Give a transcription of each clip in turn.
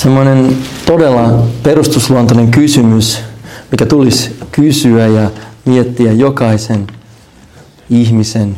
Semmoinen todella perustusluontoinen kysymys, mikä tulisi kysyä ja miettiä jokaisen ihmisen,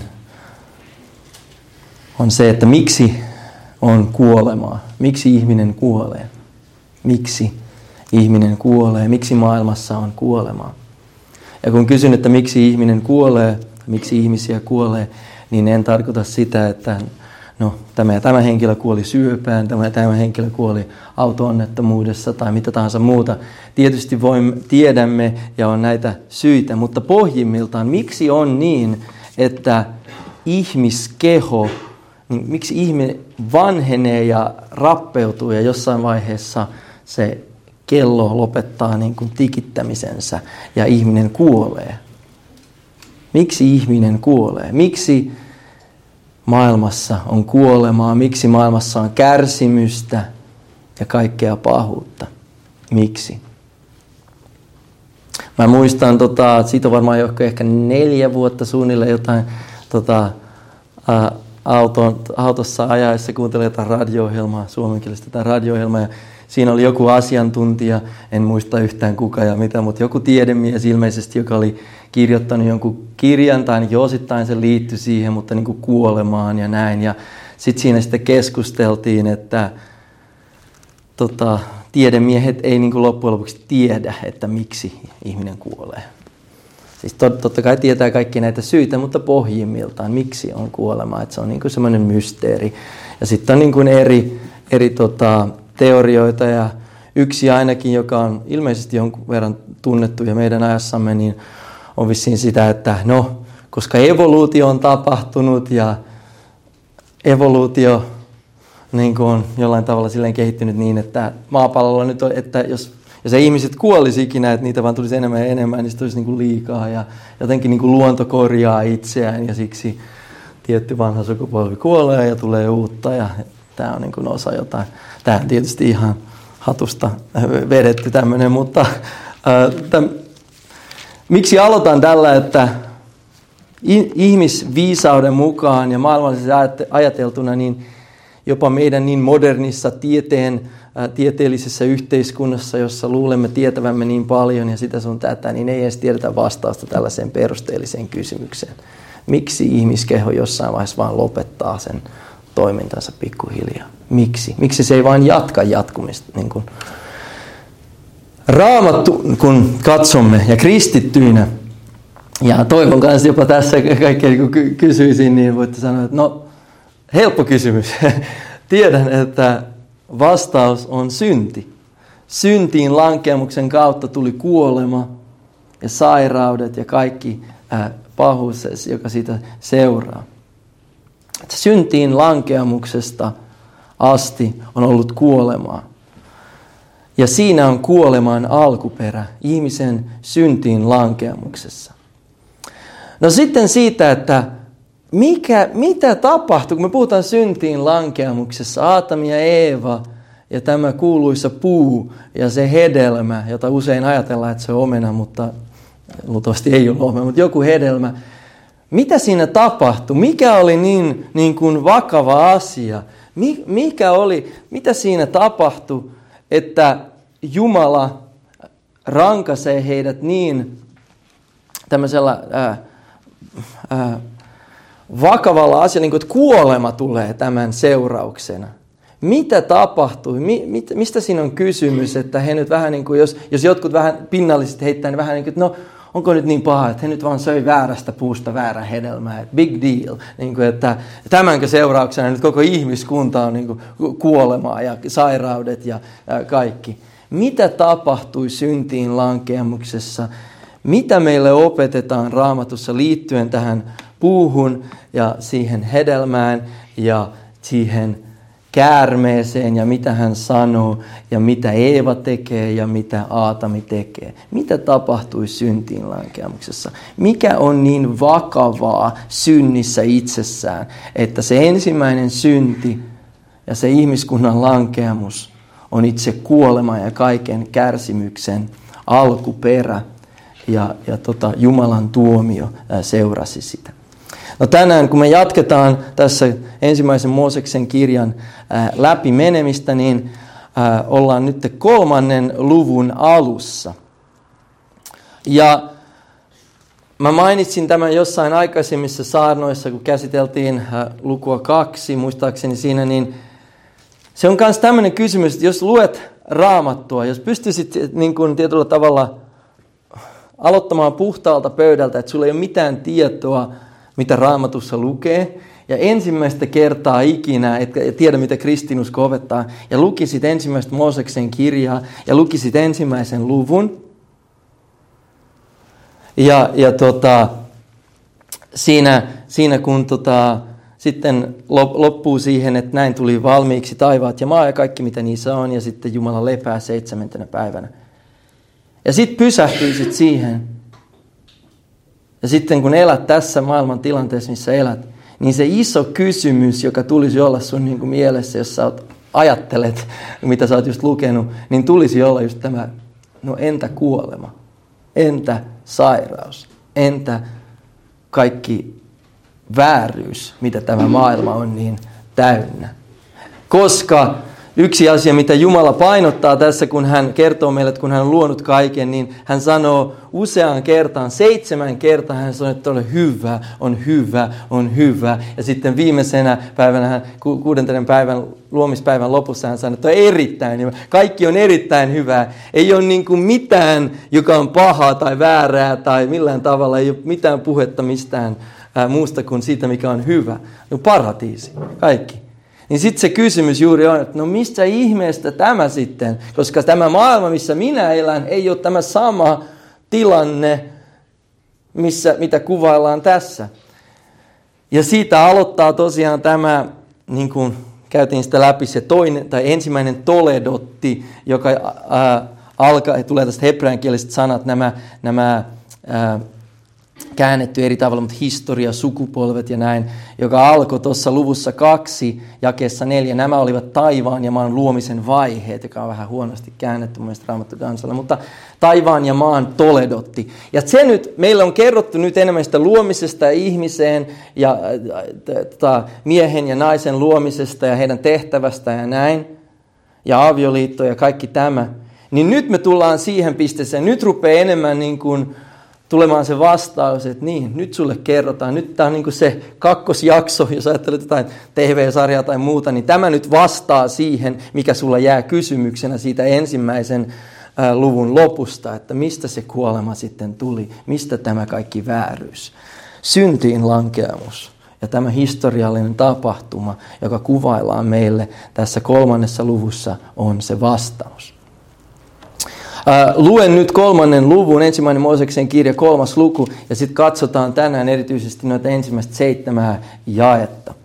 on se, että miksi on kuolemaa? Miksi ihminen kuolee? Miksi ihminen kuolee? Miksi maailmassa on kuolemaa? Ja kun kysyn, että miksi ihminen kuolee, miksi ihmisiä kuolee, niin en tarkoita sitä, että tämä henkilö kuoli syöpään, tämä henkilö kuoli auto-onnettomuudessa tai mitä tahansa muuta. Tietysti tiedämme ja on näitä syitä, mutta pohjimmiltaan miksi on niin, että ihmiskeho, niin miksi ihminen vanhenee ja rappeutuu ja jossain vaiheessa se kello lopettaa niin kuin tikittämisensä ja ihminen kuolee? Miksi ihminen kuolee? Miksi maailmassa on kuolemaa? Miksi maailmassa on kärsimystä ja kaikkea pahuutta? Miksi? Mä muistan, siitä on varmaan ehkä 4 vuotta suunnilleen jotain autossa ajaessa kuuntelin jotain radio-ohjelmaa, suomenkielistä tai radio-ohjelmaa, ja siinä oli joku asiantuntija, en muista yhtään kuka ja mitä, mutta joku tiedemies ilmeisesti, joka oli kirjoittanut jonkun kirjan, tai ainakin osittain se liittyi siihen, mutta niin kuin kuolemaan ja näin. Ja sitten siinä sitten keskusteltiin, että tiedemiehet ei niin kuin loppujen lopuksi tiedä, että miksi ihminen kuolee. Siis totta kai tietää kaikki näitä syitä, mutta pohjimmiltaan, miksi on kuolema, että se on niin kuin semmoinen mysteeri. Ja sitten on niin kuin eri teorioita, ja yksi ainakin, joka on ilmeisesti jonkun verran tunnettu ja meidän ajassamme, niin on vissiin sitä, että koska evoluutio on tapahtunut ja evoluutio niin kuin on jollain tavalla silleen kehittynyt niin, että maapallolla nyt on, että jos ihmiset kuolisi ikinä, että niitä vaan tulisi enemmän ja enemmän, niin se tulisi niin kuin liikaa ja jotenkin niin kuin luonto korjaa itseään ja siksi tietty vanha sukupolvi kuolee ja tulee uutta ja tämä on niin kuin osa jotain. Tämä on tietysti ihan hatusta vedetty tämmöinen, mutta miksi aloitan tällä, että ihmisviisauden mukaan ja maailmallisesti ajateltuna, niin jopa meidän niin modernissa tieteellisessä yhteiskunnassa, jossa luulemme tietävämme niin paljon ja sitä sun tätä, niin ei edes tiedetä vastausta tällaiseen perusteelliseen kysymykseen. Miksi ihmiskeho jossain vaiheessa vaan lopettaa sen toimintansa pikkuhiljaa? Miksi? Miksi se ei vain jatka jatkumista? Niin kuin Raamattu, kun katsomme ja kristittyinä, ja toivon kanssa jopa tässä kaikkea kun kysyisin, niin voitte sanoa, että helppo kysymys. Tiedän, että vastaus on synti. Syntiin lankeamuksen kautta tuli kuolema ja sairaudet ja kaikki pahuus, joka siitä seuraa. Syntiin lankeamuksesta asti on ollut kuolemaa. Ja siinä on kuoleman alkuperä ihmisen syntiin lankeamuksessa. No sitten siitä, että mitä tapahtui, kun me puhutaan syntiin lankeamuksessa, Aatami ja Eeva ja tämä kuuluisa puu ja se hedelmä, jota usein ajatellaan, että se on omena, mutta luultavasti ei ole omena, mutta joku hedelmä. Mitä siinä tapahtui? Mikä oli niin kuin vakava asia? Mitä siinä tapahtui, että Jumala rankaisee heidät niin tämmöisellä vakavalla asialla, niin että kuolema tulee tämän seurauksena? Mitä tapahtui? Mistä siinä on kysymys, että he nyt vähän niin kuin, jos jotkut vähän pinnallisesti heittää, niin vähän niin kuin, että onko nyt niin paha, että he nyt vaan söi väärästä puusta väärän hedelmää, big deal, niin kuin, että tämänkö seurauksena nyt koko ihmiskunta on niin kuin kuolemaa ja sairaudet ja kaikki. Mitä tapahtui syntiin lankeamuksessa? Mitä meille opetetaan Raamatussa liittyen tähän puuhun ja siihen hedelmään ja siihen käärmeeseen ja mitä hän sanoo ja mitä Eeva tekee ja mitä Aatami tekee. Mitä tapahtui syntiin lankeamuksessa? Mikä on niin vakavaa synnissä itsessään, että se ensimmäinen synti ja se ihmiskunnan lankeamus on itse kuolema ja kaiken kärsimyksen alkuperä ja Jumalan tuomio seurasi sitä. No tänään, kun me jatketaan tässä ensimmäisen Mooseksen kirjan läpi menemistä, niin ollaan nyt 3. luvun alussa. Ja mä mainitsin tämän jossain aikaisemmissa saarnoissa, kun käsiteltiin lukua 2, muistaakseni siinä, niin se on myös tämmöinen kysymys, että jos luet Raamattua, jos pystyisit niin kuin tietyllä tavalla aloittamaan puhtaalta pöydältä, että sulla ei ole mitään tietoa, mitä Raamatussa lukee, ja ensimmäistä kertaa ikinä, etkä tiedä mitä kristinusko opettaa, ja lukisit ensimmäistä Mooseksen kirjaa, ja lukisit ensimmäisen luvun, ja siinä kun sitten loppuu siihen, että näin tuli valmiiksi taivaat ja maa ja kaikki mitä niissä on, ja sitten Jumala lepää 7. päivänä. Ja sitten pysähtyisit siihen. Ja sitten kun elät tässä maailman tilanteessa, missä elät, niin se iso kysymys, joka tulisi olla sun niin kuin mielessä, jos sä ajattelet, mitä sä oot just lukenut, niin tulisi olla just tämä, no entä kuolema? Entä sairaus? Entä kaikki vääryys, mitä tämä maailma on niin täynnä? Koska yksi asia, mitä Jumala painottaa tässä, kun hän kertoo meille, että kun hän on luonut kaiken, niin hän sanoo useaan kertaan, 7 kertaa hän sanoo, että ole hyvä, on hyvä, on hyvä. Ja sitten viimeisenä päivänä, 6. päivän, luomispäivän lopussa hän sanoo, että on erittäin hyvä. Kaikki on erittäin hyvää. Ei ole niin kuin mitään, joka on pahaa tai väärää tai millään tavalla. Ei ole mitään puhetta mistään muusta kuin siitä, mikä on hyvä. No paratiisi, kaikki. Niin sitten se kysymys juuri on, että no mistä ihmeestä tämä sitten? Koska tämä maailma, missä minä elän, ei ole tämä sama tilanne, mitä kuvaillaan tässä. Ja siitä aloittaa tosiaan tämä, niin kuin käytiin sitä läpi, se toinen, tai ensimmäinen toledotti, joka alkaa, tulee tästä hebreankieliset sanat, nämä käännetty eri tavalla, mutta historia, sukupolvet ja näin, joka alkoi tuossa luvussa 2, jakeessa 4. Nämä olivat taivaan ja maan luomisen vaiheet, joka on vähän huonosti käännetty mun mielestä Raamattu kansalle, mutta taivaan ja maan toledotti. Ja se nyt, meillä on kerrottu nyt enemmän sitä luomisesta ja ihmiseen ja miehen ja naisen luomisesta ja heidän tehtävästä ja näin, ja avioliitto ja kaikki tämä. Niin nyt me tullaan siihen pisteeseen, nyt rupeaa enemmän niin kuin tulemaan se vastaus, että niin, nyt sulle kerrotaan. Nyt tämä on niin kuin se kakkosjakso, jos ajattelet jotain TV-sarjaa tai muuta, niin tämä nyt vastaa siihen, mikä sulla jää kysymyksenä siitä ensimmäisen luvun lopusta, että mistä se kuolema sitten tuli, mistä tämä kaikki vääryys. Syntiin lankeamus ja tämä historiallinen tapahtuma, joka kuvaillaan meille tässä 3. luvussa, on se vastaus. Luen nyt 3. luvun, 1. Mooseksen kirja, 3. luku, ja sitten katsotaan tänään erityisesti noita ensimmäistä 7 jaetta.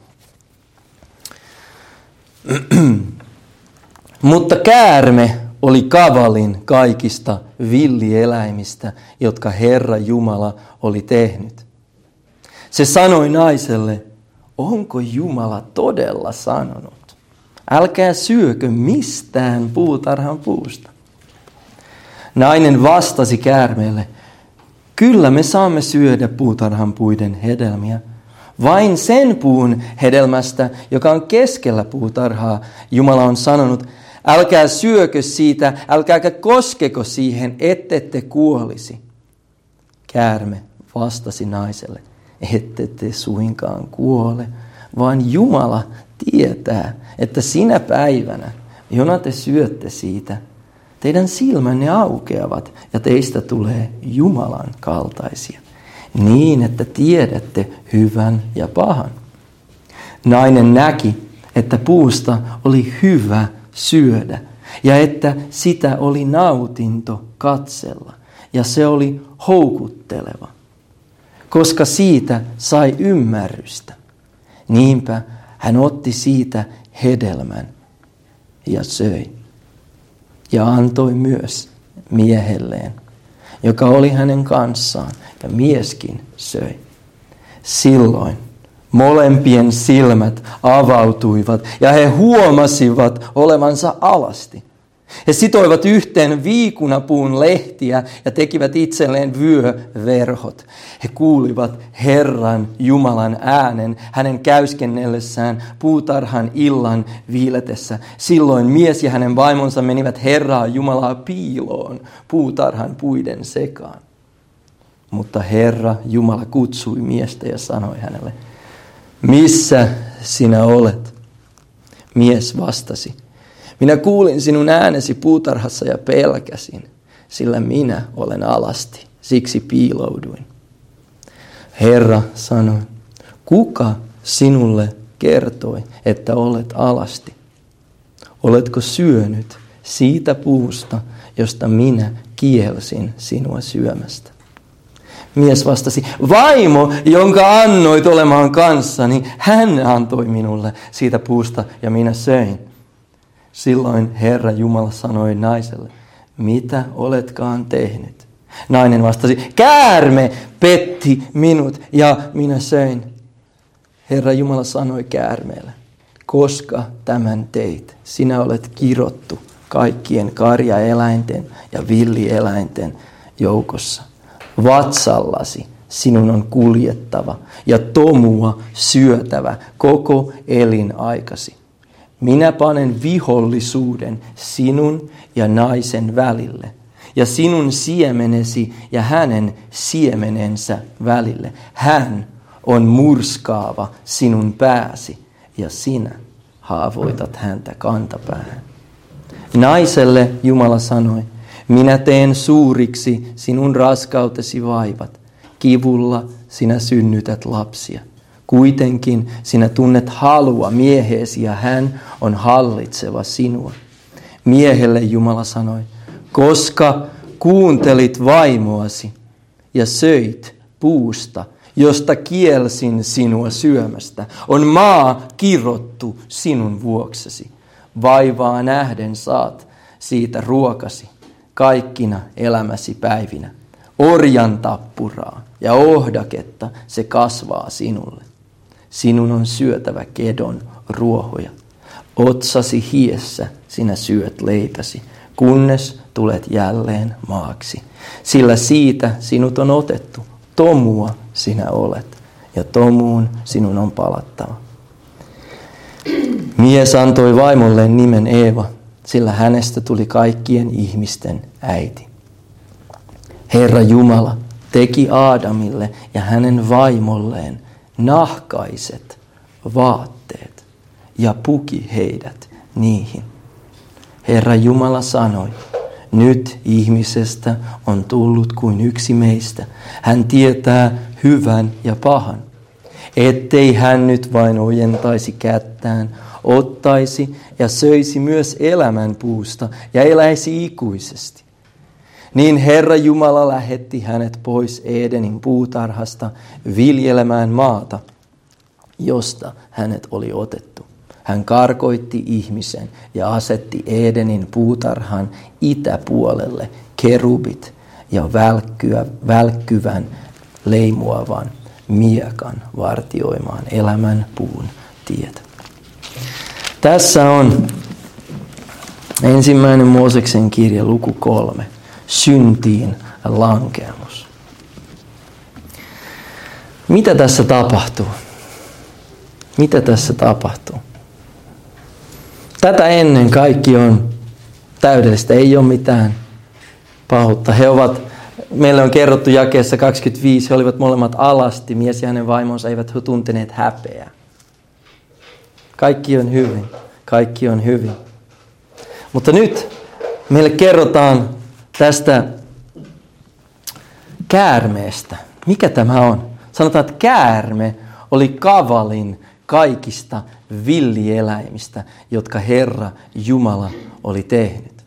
Mutta käärme oli kavalin kaikista villieläimistä, jotka Herra Jumala oli tehnyt. Se sanoi naiselle, onko Jumala todella sanonut? Älkää syökö mistään puutarhan puusta. Nainen vastasi käärmeelle, kyllä me saamme syödä puutarhan puiden hedelmiä. Vain sen puun hedelmästä, joka on keskellä puutarhaa, Jumala on sanonut, älkää syökö siitä, älkääkä koskeko siihen, ettette kuolisi. Käärme vastasi naiselle, ette te suinkaan kuole, vaan Jumala tietää, että sinä päivänä, jona te syötte siitä, teidän silmänne aukeavat ja teistä tulee Jumalan kaltaisia, niin että tiedätte hyvän ja pahan. Nainen näki, että puusta oli hyvä syödä ja että sitä oli nautinto katsella ja se oli houkutteleva, koska siitä sai ymmärrystä. Niinpä hän otti siitä hedelmän ja söi. Ja antoi myös miehelleen, joka oli hänen kanssaan, ja mieskin söi. Silloin molempien silmät avautuivat, ja he huomasivat olevansa alasti. He sitoivat yhteen viikunapuun lehtiä ja tekivät itselleen vyöverhot. He kuulivat Herran Jumalan äänen hänen käyskennellessään puutarhan illan viiletessä. Silloin mies ja hänen vaimonsa menivät Herraa Jumalaa piiloon puutarhan puiden sekaan. Mutta Herra Jumala kutsui miestä ja sanoi hänelle, missä sinä olet? Mies vastasi, minä kuulin sinun äänesi puutarhassa ja pelkäsin, sillä minä olen alasti, siksi piilouduin. Herra sanoi, kuka sinulle kertoi, että olet alasti? Oletko syönyt siitä puusta, josta minä kielsin sinua syömästä? Mies vastasi, vaimo, jonka annoit olemaan kanssani, hän antoi minulle siitä puusta ja minä söin. Silloin Herra Jumala sanoi naiselle, mitä oletkaan tehnyt? Nainen vastasi, käärme petti minut ja minä söin. Herra Jumala sanoi käärmeelle, koska tämän teit, sinä olet kirottu kaikkien karjaeläinten ja villieläinten joukossa. Vatsallasi sinun on kuljettava ja tomua syötävä koko elinaikasi. Minä panen vihollisuuden sinun ja naisen välille ja sinun siemenesi ja hänen siemenensä välille. Hän on murskaava sinun pääsi ja sinä haavoitat häntä kantapäähän. Naiselle Jumala sanoi, minä teen suuriksi sinun raskautesi vaivat. Kivulla sinä synnytät lapsia. Kuitenkin sinä tunnet halua mieheesi ja hän on hallitseva sinua. Miehelle Jumala sanoi, koska kuuntelit vaimoasi ja söit puusta, josta kielsin sinua syömästä, on maa kirottu sinun vuoksesi. Vaivaa nähden saat siitä ruokasi kaikkina elämäsi päivinä. Orjan tappuraa ja ohdaketta se kasvaa sinulle. Sinun on syötävä kedon ruohoja. Otsasi hiessä sinä syöt leipäsi, kunnes tulet jälleen maaksi. Sillä siitä sinut on otettu, tomua sinä olet, ja tomuun sinun on palattava. Mies antoi vaimolleen nimen Eeva, sillä hänestä tuli kaikkien ihmisten äiti. Herra Jumala teki Aadamille ja hänen vaimolleen nahkaiset vaatteet ja puki heidät niihin. Herra Jumala sanoi, nyt ihmisestä on tullut kuin yksi meistä. Hän tietää hyvän ja pahan. Ettei hän nyt vain ojentaisi kättään, ottaisi ja söisi myös elämän puusta ja eläisi ikuisesti. Niin Herra Jumala lähetti hänet pois Edenin puutarhasta viljelemään maata, josta hänet oli otettu. Hän karkoitti ihmisen ja asetti Edenin puutarhan itäpuolelle kerubit ja välkkyvän leimuavan miekan vartioimaan elämän puun tietä. Tässä on 1. Mooseksen kirja luku 3. Syntiin lankeamus. Mitä tässä tapahtuu? Mitä tässä tapahtuu? Tätä ennen kaikki on täydellistä, ei ole mitään pahuutta. Meille on kerrottu jakeessa 25, he olivat molemmat alasti, mies ja hänen vaimonsa eivät tunteneet häpeää. Kaikki on hyvin, kaikki on hyvin. Mutta nyt meille kerrotaan tästä käärmeestä. Mikä tämä on? Sanotaan, että käärme oli kavalin kaikista villieläimistä, jotka Herra Jumala oli tehnyt.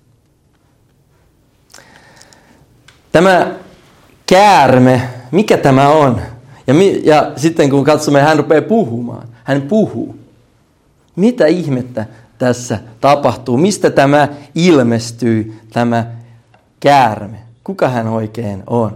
Tämä käärme, mikä tämä on? Ja sitten kun katsomme, hän rupeaa puhumaan. Hän puhuu. Mitä ihmettä tässä tapahtuu? Mistä tämä ilmestyy, tämä käärme? Kuka hän oikein on?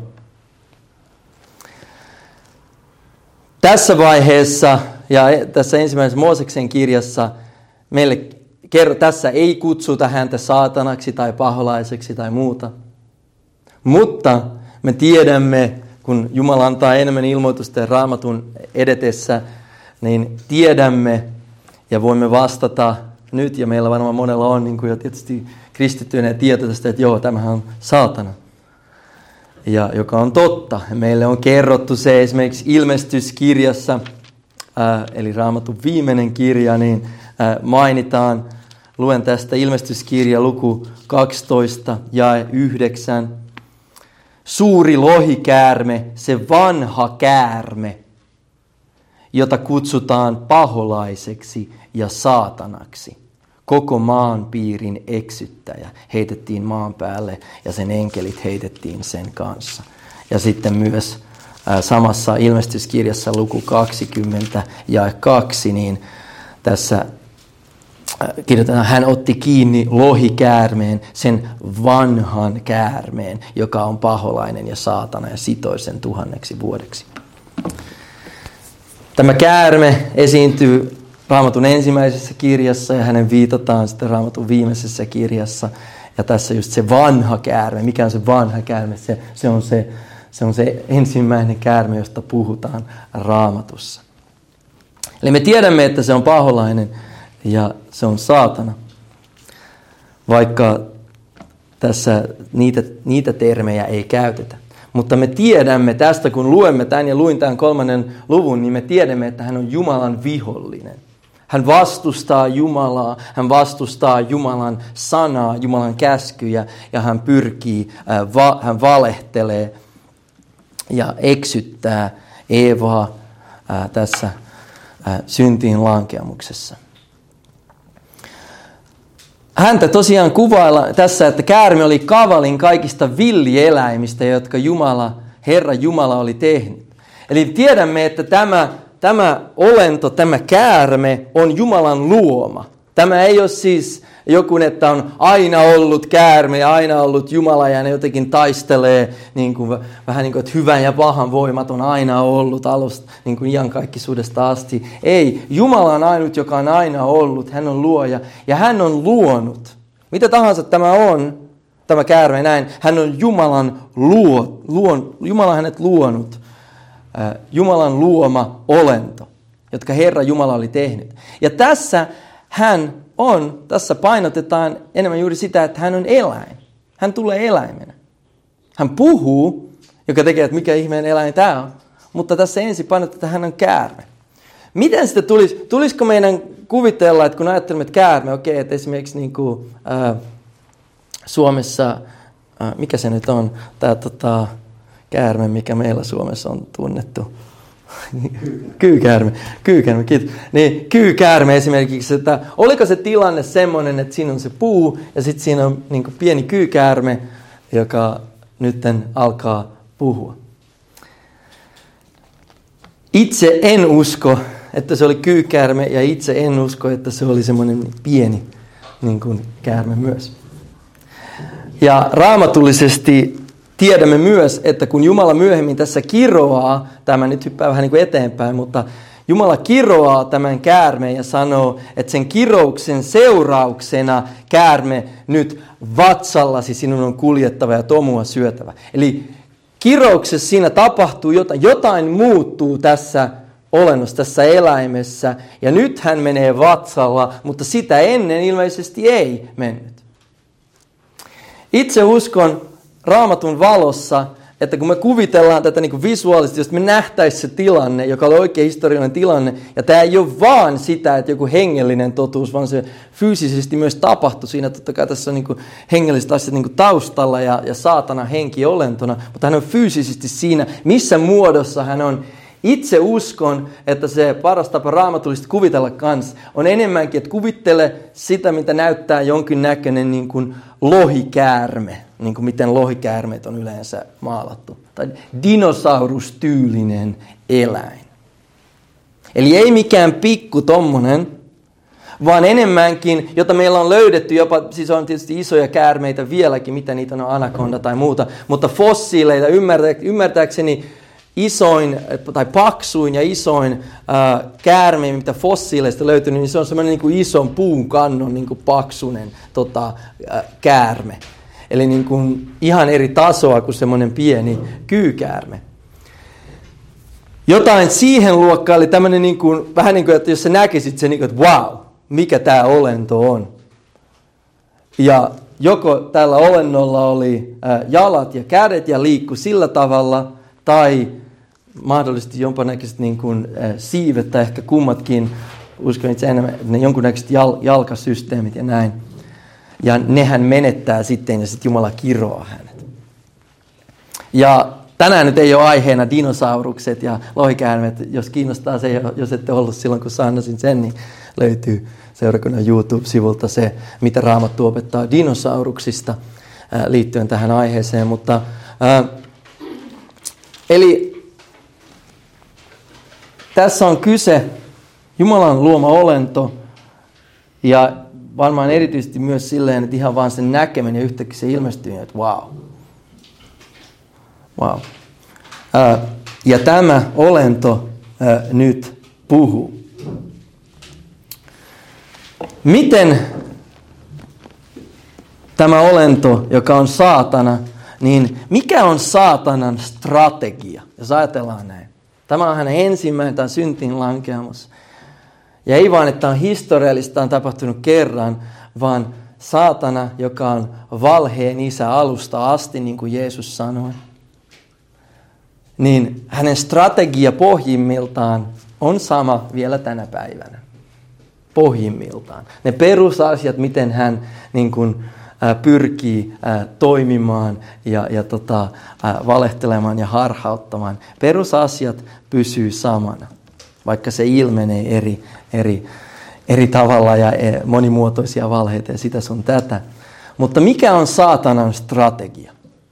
Tässä vaiheessa ja tässä 1. Mooseksen kirjassa meille tässä ei kutsuta häntä saatanaksi tai paholaiseksi tai muuta. Mutta me tiedämme, kun Jumala antaa enemmän ilmoitusta Raamatun edetessä, niin tiedämme ja voimme vastata nyt, ja meillä varmaan monella on niin kuin jo tietysti kristittyinen tieto tästä, että joo, tämähän on saatana. Ja joka on totta. Meille on kerrottu se esimerkiksi ilmestyskirjassa, eli Raamatun viimeinen kirja, niin mainitaan, luen tästä ilmestyskirja luku 12 jae 9. Suuri lohikäärme, se vanha käärme, jota kutsutaan paholaiseksi ja saatanaksi. Koko maan piirin eksyttäjä heitettiin maan päälle ja sen enkelit heitettiin sen kanssa. Ja sitten myös samassa ilmestyskirjassa luku 20 ja 2, niin tässä kirjoitetaan, hän otti kiinni lohikäärmeen, sen vanhan käärmeen, joka on paholainen ja saatana ja sitoi sen 1000 vuodeksi. Tämä käärme esiintyy Raamatun ensimmäisessä kirjassa ja hänen viitataan sitten Raamatun viimeisessä kirjassa. Ja tässä just se vanha käärme. Mikä on se vanha käärme? Se on se ensimmäinen käärme, josta puhutaan Raamatussa. Eli me tiedämme, että se on paholainen ja se on saatana. Vaikka tässä niitä termejä ei käytetä. Mutta me tiedämme tästä, kun luemme tämän ja luin tämän 3. luvun, niin me tiedämme, että hän on Jumalan vihollinen. Hän vastustaa Jumalaa, hän vastustaa Jumalan sanaa, Jumalan käskyjä ja hän pyrkii, hän valehtelee ja eksyttää Eevaa tässä syntiin lankeamuksessa. Häntä tosiaan kuvailla tässä, että käärme oli kavalin kaikista villieläimistä, jotka Herra Jumala oli tehnyt. Eli tiedämme, että tämä olento, tämä käärme on Jumalan luoma. Tämä ei ole siis joku, että on aina ollut käärme ja aina ollut Jumala ja ne jotenkin taistelee vähän niin kuin, että hyvän ja pahan voimat on aina ollut alusta niin kuin iankaikkisuudesta asti. Ei, Jumala on ainut, joka on aina ollut. Hän on luoja ja hän on luonut. Mitä tahansa tämä on, tämä käärme näin, hän on Jumala on hänet luonut. Jumalan luoma olento, jotka Herra Jumala oli tehnyt. Ja tässä tässä painotetaan enemmän juuri sitä, että hän on eläin. Hän tulee eläimenä. Hän puhuu, joka tekee, että mikä ihmeen eläin tämä on. Mutta tässä ensin painotetaan, että hän on käärme. Miten sitä tulisiko meidän kuvitella, että kun ajattelemme, että käärme, okei, että esimerkiksi niin kuin, Suomessa, mikä se nyt on, tämä käärme, mikä meillä Suomessa on tunnettu. Kyykäärme, kiitos. Niin, kyykäärme esimerkiksi, että oliko se tilanne semmoinen, että siinä on se puu ja sitten siinä on niin kuin pieni kyykäärme, joka nytten alkaa puhua. Itse en usko, että se oli kyykäärme ja itse en usko, että se oli semmoinen pieni niin kuin käärme myös. Ja raamatullisesti tiedämme myös, että kun Jumala myöhemmin tässä kiroaa, tämä nyt hyppää vähän niin kuin eteenpäin, mutta Jumala kiroaa tämän käärmeen ja sanoo, että sen kirouksen seurauksena käärme nyt vatsallasi sinun on kuljettava ja tomua syötävä. Eli kirouksessa siinä tapahtuu jotain muuttuu tässä olennossa, tässä eläimessä ja nyt hän menee vatsalla, mutta sitä ennen ilmeisesti ei mennyt. Itse uskon Raamatun valossa, että kun me kuvitellaan tätä niin kuin visuaalisesti, jos me nähtäisiin se tilanne, joka oli oikein historiallinen tilanne, ja tämä ei ole vaan sitä, että joku hengellinen totuus, vaan se fyysisesti myös tapahtui siinä. Totta kai tässä on niin kuin hengelliset asiat niin kuin taustalla ja saatana henki olentona, mutta hän on fyysisesti siinä, missä muodossa hän on. Itse uskon, että se paras tapa raamatullisesti kuvitella kanssa on enemmänkin, että kuvittele sitä, mitä näyttää jonkinnäköinen niin kuin lohikäärme, niin kuin miten lohikäärmeet on yleensä maalattu. Tai dinosaurustyylinen eläin. Eli ei mikään pikku tommonen, vaan enemmänkin, jota meillä on löydetty, jopa, siis on tietysti isoja käärmeitä vieläkin, mitä niitä on anakonda tai muuta, mutta fossiileita ymmärtääkseni isoin tai paksuin ja isoin käärme, mitä fossiileista löytyy, niin se on semmoinen niin kuin ison puun kannon niin kuin paksunen käärme. Eli niin kuin ihan eri tasoa kuin semmoinen pieni kyykäärme. Jotain siihen luokkaan oli tämmöinen niin kuin, vähän niin kuin, että jos sä näkisit sen, niin kuin, että wow, mikä tämä olento on. Ja joko tällä olennolla oli jalat ja kädet ja liikkui sillä tavalla, tai mahdollisesti jonkunnäköiset niin kuin siivet tai ehkä kummatkin, uskon itse enemmän, ne jonkunnäköiset jalkasysteemit ja näin. Ja nehän menettää sitten ja sitten Jumala kiroaa hänet. Ja tänään nyt ei ole aiheena dinosaurukset ja lohikäärmeet. Jos kiinnostaa se, jos ette ollut silloin kun sannasin sen, niin löytyy seurakunnan YouTube-sivulta se, mitä Raamattu opettaa dinosauruksista liittyen tähän aiheeseen. Mutta, eli tässä on kyse Jumalan luoma olento ja varmaan erityisesti myös silleen, että ihan vaan sen näkeminen yhtäkkiä se ilmestyy, että wow. Ja tämä olento nyt puhuu. Miten tämä olento, joka on saatana, niin mikä on saatanan strategia? Jos ajatellaan näin. Tämä on hänen ensimmäinen, tämä syntiin lankeamus. Ja ei vaan, että on historiallista, on tapahtunut kerran, vaan saatana, joka on valheen isä alusta asti, niin kuin Jeesus sanoi. Niin hänen strategia pohjimmiltaan on sama vielä tänä päivänä. Pohjimmiltaan. Ne perusasiat, miten hän niin kuin, pyrkii toimimaan ja valehtelemaan ja harhauttamaan. Perusasiat pysyy samana, vaikka se ilmenee eri tavalla ja monimuotoisia valheita ja sitä sun tätä. Mutta mikä on saatanan strategia?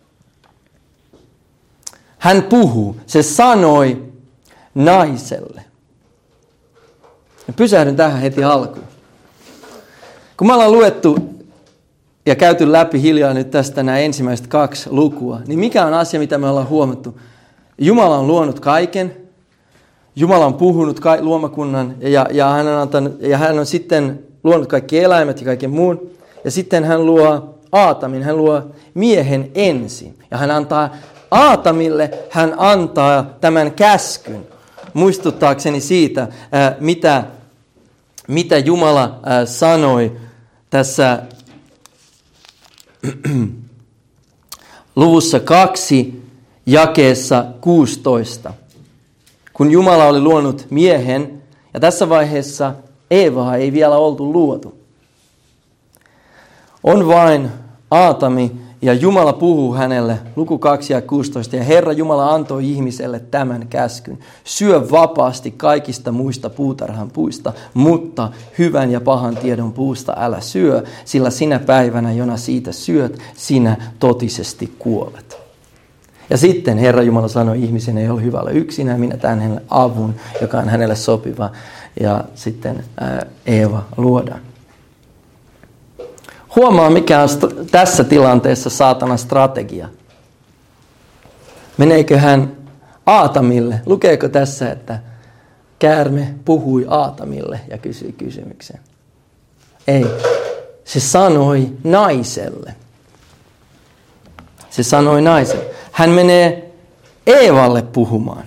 Hän puhuu, se sanoi naiselle. Ja pysähdyn tähän heti alkuun. Kun me ollaan luettu ja käyty läpi hiljaa nyt tästä nämä ensimmäiset 2 lukua, niin mikä on asia, mitä me ollaan huomattu? Jumala on luonut kaiken. Jumala on puhunut luomakunnan ja hän on sitten luonut kaikki eläimet ja kaiken muun. Ja sitten hän luo Aatamin, hän luo miehen ensin. Ja hän antaa Aatamille, hän antaa tämän käskyn. Muistuttaakseni siitä, mitä Jumala sanoi tässä luvussa 2, jakeessa 16. Kun Jumala oli luonut miehen, ja tässä vaiheessa Eevaa ei vielä oltu luotu. On vain Aatami, ja Jumala puhuu hänelle, luku 2 ja 16, ja Herra Jumala antoi ihmiselle tämän käskyn. Syö vapaasti kaikista muista puutarhan puista, mutta hyvän ja pahan tiedon puusta älä syö, sillä sinä päivänä, jona siitä syöt, sinä totisesti kuolet. Ja sitten Herra Jumala sanoi, ihmisen ei ole hyvä olla yksinään, minä tämän hänelle avun, joka on hänelle sopiva. Ja sitten Eeva luodaan. Huomaa, mikä on tässä tilanteessa saatanan strategia. Meneekö hän Aatamille? Lukeeko tässä, että käärme puhui Aatamille ja kysyi kysymyksen? Ei. Se sanoi naiselle. Se sanoi naiselle. Hän menee Eevalle puhumaan.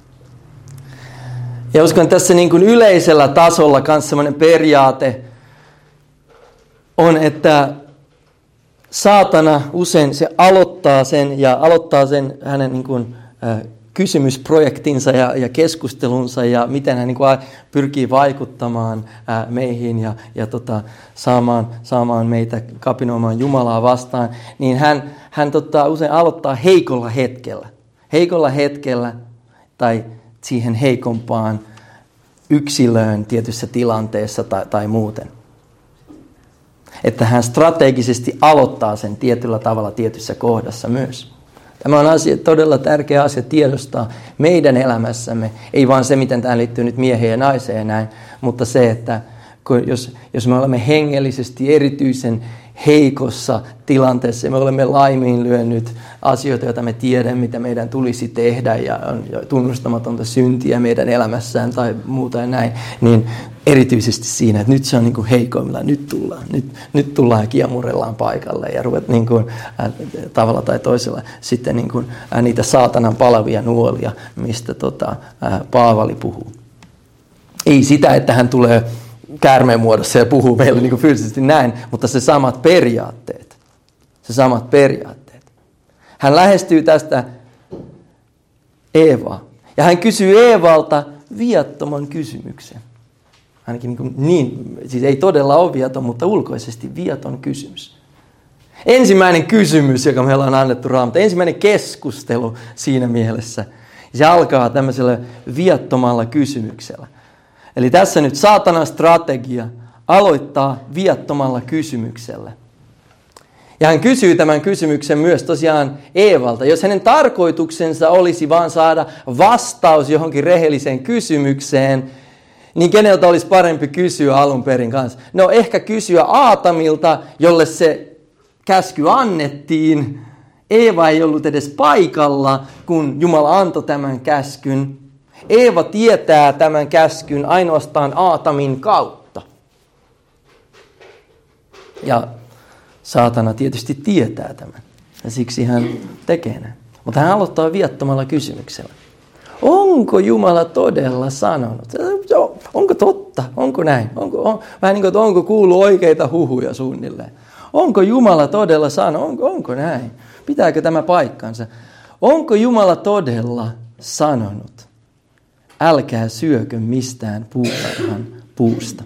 Ja uskon, että tässä niin kuin yleisellä tasolla myös sellainen periaate on, että saatana usein se aloittaa sen hänen niin kuin, kysymysprojektinsa ja keskustelunsa ja miten hän niin kuin pyrkii vaikuttamaan meihin ja saamaan meitä kapinoimaan Jumalaa vastaan, niin hän usein aloittaa heikolla hetkellä tai siihen heikompaan yksilöön tietyssä tilanteessa tai muuten. Että hän strategisesti aloittaa sen tietyllä tavalla tietyssä kohdassa myös. Tämä on todella tärkeä asia tiedostaa meidän elämässämme. Ei vaan se, miten tämä liittyy nyt mieheen ja naiseen ja näin, mutta se, että jos me olemme hengellisesti erityisen heikossa tilanteessa. Me olemme laiminlyönyt asioita, joita me tiedämme, mitä meidän tulisi tehdä ja on tunnustamatonta syntiä meidän elämässään tai muuta ja näin. Niin erityisesti siinä, että nyt se on niin kuin heikoimmillaan, nyt tullaan ja kiemurellaan paikalle ja ruvet niin kuin, tavalla tai toisella sitten niin kuin, niitä saatanan palavia nuolia, mistä Paavali puhuu. Ei sitä, että hän tulee käärmeen muodossa ja puhuu meille niin kuin fyysisesti näin, mutta se samat periaatteet. Hän lähestyy tästä Eevaa ja hän kysyy Eevalta viattoman kysymyksen. Ainakin siis ei todella ole viaton, mutta ulkoisesti viaton kysymys. Ensimmäinen kysymys, joka meillä on annettu Raamattu, ensimmäinen keskustelu siinä mielessä, se alkaa tämmöisellä viattomalla kysymyksellä. Eli tässä nyt saatanan strategia aloittaa viattomalla kysymyksellä. Ja hän kysyy tämän kysymyksen myös tosiaan Eevalta. Jos hänen tarkoituksensa olisi vaan saada vastaus johonkin rehelliseen kysymykseen, niin keneltä olisi parempi kysyä alun perin kanssa? No ehkä kysyä Aatamilta, jolle se käsky annettiin. Eeva ei ollut edes paikalla, kun Jumala antoi tämän käskyn. Eeva tietää tämän käskyn ainoastaan Aatamin kautta. Ja saatana tietysti tietää tämän. Ja siksi hän tekee näin. Mutta hän aloittaa viattomalla kysymyksellä. Onko Jumala todella sanonut? Onko totta? Onko näin? Vähän niin kuin, että onko kuullut oikeita huhuja suunnilleen? Onko Jumala todella sanonut? Onko näin? Pitääkö tämä paikkansa? Onko Jumala todella sanonut? Älkää syökö mistään puutarhan puusta.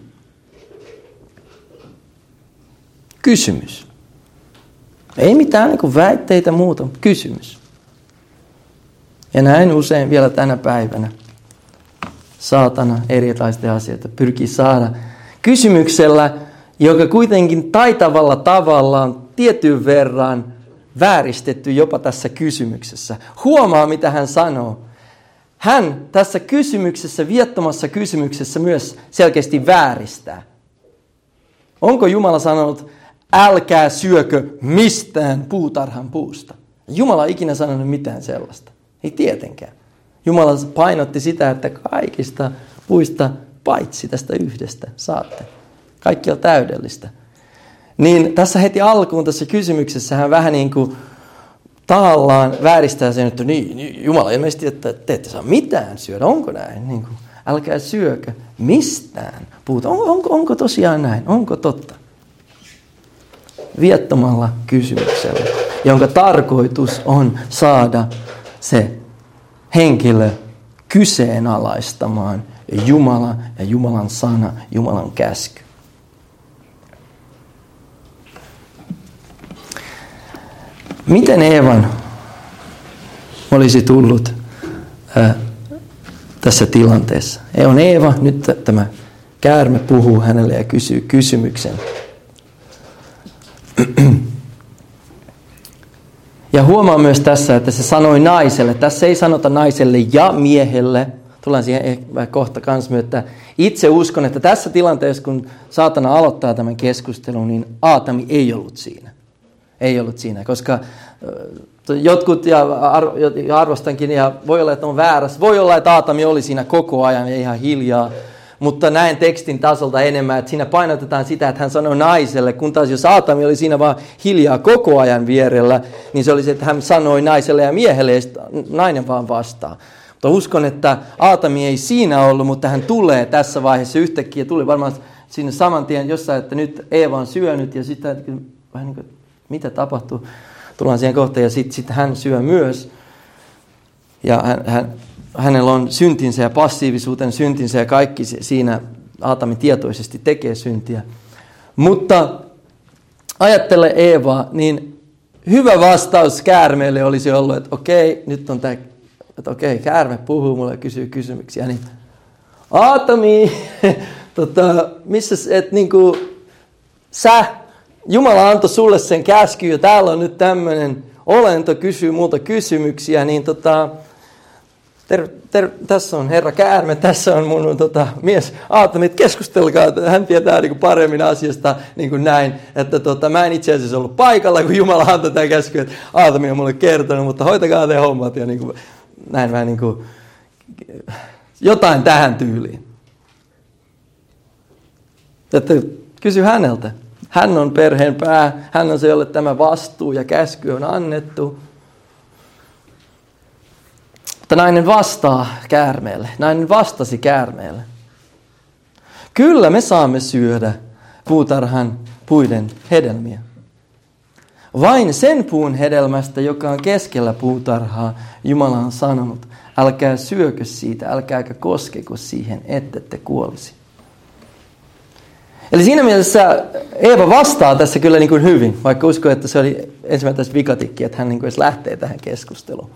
Kysymys. Ei mitään niin kuin väitteitä muuta, kysymys. Ja näin usein vielä tänä päivänä saatana erilaisten asioita pyrkii saada kysymyksellä, joka kuitenkin taitavalla tavalla on tietyn verran vääristetty jopa tässä kysymyksessä. Huomaa, mitä hän sanoo. Hän tässä kysymyksessä, viattomassa kysymyksessä myös selkeästi vääristää. Onko Jumala sanonut, älkää syökö mistään puutarhan puusta? Jumala ei ikinä sanonut mitään sellaista. Ei tietenkään. Jumala painotti sitä, että kaikista puista paitsi tästä yhdestä saatte. Kaikki on täydellistä. Niin tässä heti alkuun tässä kysymyksessä hän vähän niin kuin tahallaan vääristää sen, että niin, Jumala ilmeisesti, että te ette saa mitään syödä. Onko näin? Niin kuin, älkää syökö mistään puuta. Onko tosiaan näin? Onko totta? Viattomalla kysymyksellä, jonka tarkoitus on saada se henkilö kyseenalaistamaan Jumala ja Jumalan sana, Jumalan käsky. Miten Eevan olisi tullut tässä tilanteessa? On Eeva, nyt tämä käärme puhuu hänelle ja kysyy kysymyksen. Ja huomaa myös tässä, että se sanoi naiselle. Tässä ei sanota naiselle ja miehelle. Tullaan siihen kohta kanssa, että itse uskon, että tässä tilanteessa, kun saatana aloittaa tämän keskustelun, niin Aatami ei ollut siinä. Ei ollut siinä, koska jotkut, ja arvostankin, ja voi olla, että on väärässä. Voi olla, että Aatami oli siinä koko ajan ja ihan hiljaa. Mutta näen tekstin tasolta enemmän, että siinä painotetaan sitä, että hän sanoi naiselle, kun taas jos Aatami oli siinä vaan hiljaa koko ajan vierellä, niin se oli se, että hän sanoi naiselle ja miehelle, ja nainen vaan vastaa. Mutta uskon, että Aatami ei siinä ollut, mutta hän tulee tässä vaiheessa yhtäkkiä, tuli varmaan sinne saman tien jossain, että nyt Eeva on syönyt, ja sitten vähän niin kuin, mitä tapahtuu, tullaan siihen kohtaan, ja sitten hän syö myös, ja hänellä on syntinsä ja passiivisuuden syntinsä ja kaikki siinä Aatami tietoisesti tekee syntiä. Mutta ajattele Eevaa, niin hyvä vastaus käärmeelle olisi ollut, että okei, nyt on tämä, että okei, käärme puhuu mulle ja kysyy kysymyksiä. Niin, Aatami, missä, että niinku, Jumala antoi sulle sen käsky ja täällä on nyt tämmöinen olento, kysyy multa kysymyksiä, niin tässä on herra Käärme, tässä on mun mies Aatami, keskustelkaa, hän tietää niin kuin paremmin asiasta niin kuin näin, että mä en itse asiassa ollut paikalla, kun Jumala antoi tämän käsky, että Aatami on mulle kertonut, mutta hoitakaa te hommat ja niin kuin, näin vähän niin kuin, jotain tähän tyyliin. Että kysy häneltä. Hän on perheen pää, hän on se, jolle tämä vastuu ja käsky on annettu. Mutta nainen vastaa käärmeelle. Nainen vastasi käärmeelle. Kyllä me saamme syödä puutarhan puiden hedelmiä. Vain sen puun hedelmästä, joka on keskellä puutarhaa, Jumala on sanonut, älkää syökö siitä, älkääkä koskeko siihen, ettette kuolisi. Eli siinä mielessä Eeva vastaa tässä kyllä niin kuin hyvin, vaikka uskon, että se oli ensimmäinen tässä vikatikki, että hän niin kuin edes lähtee tähän keskusteluun.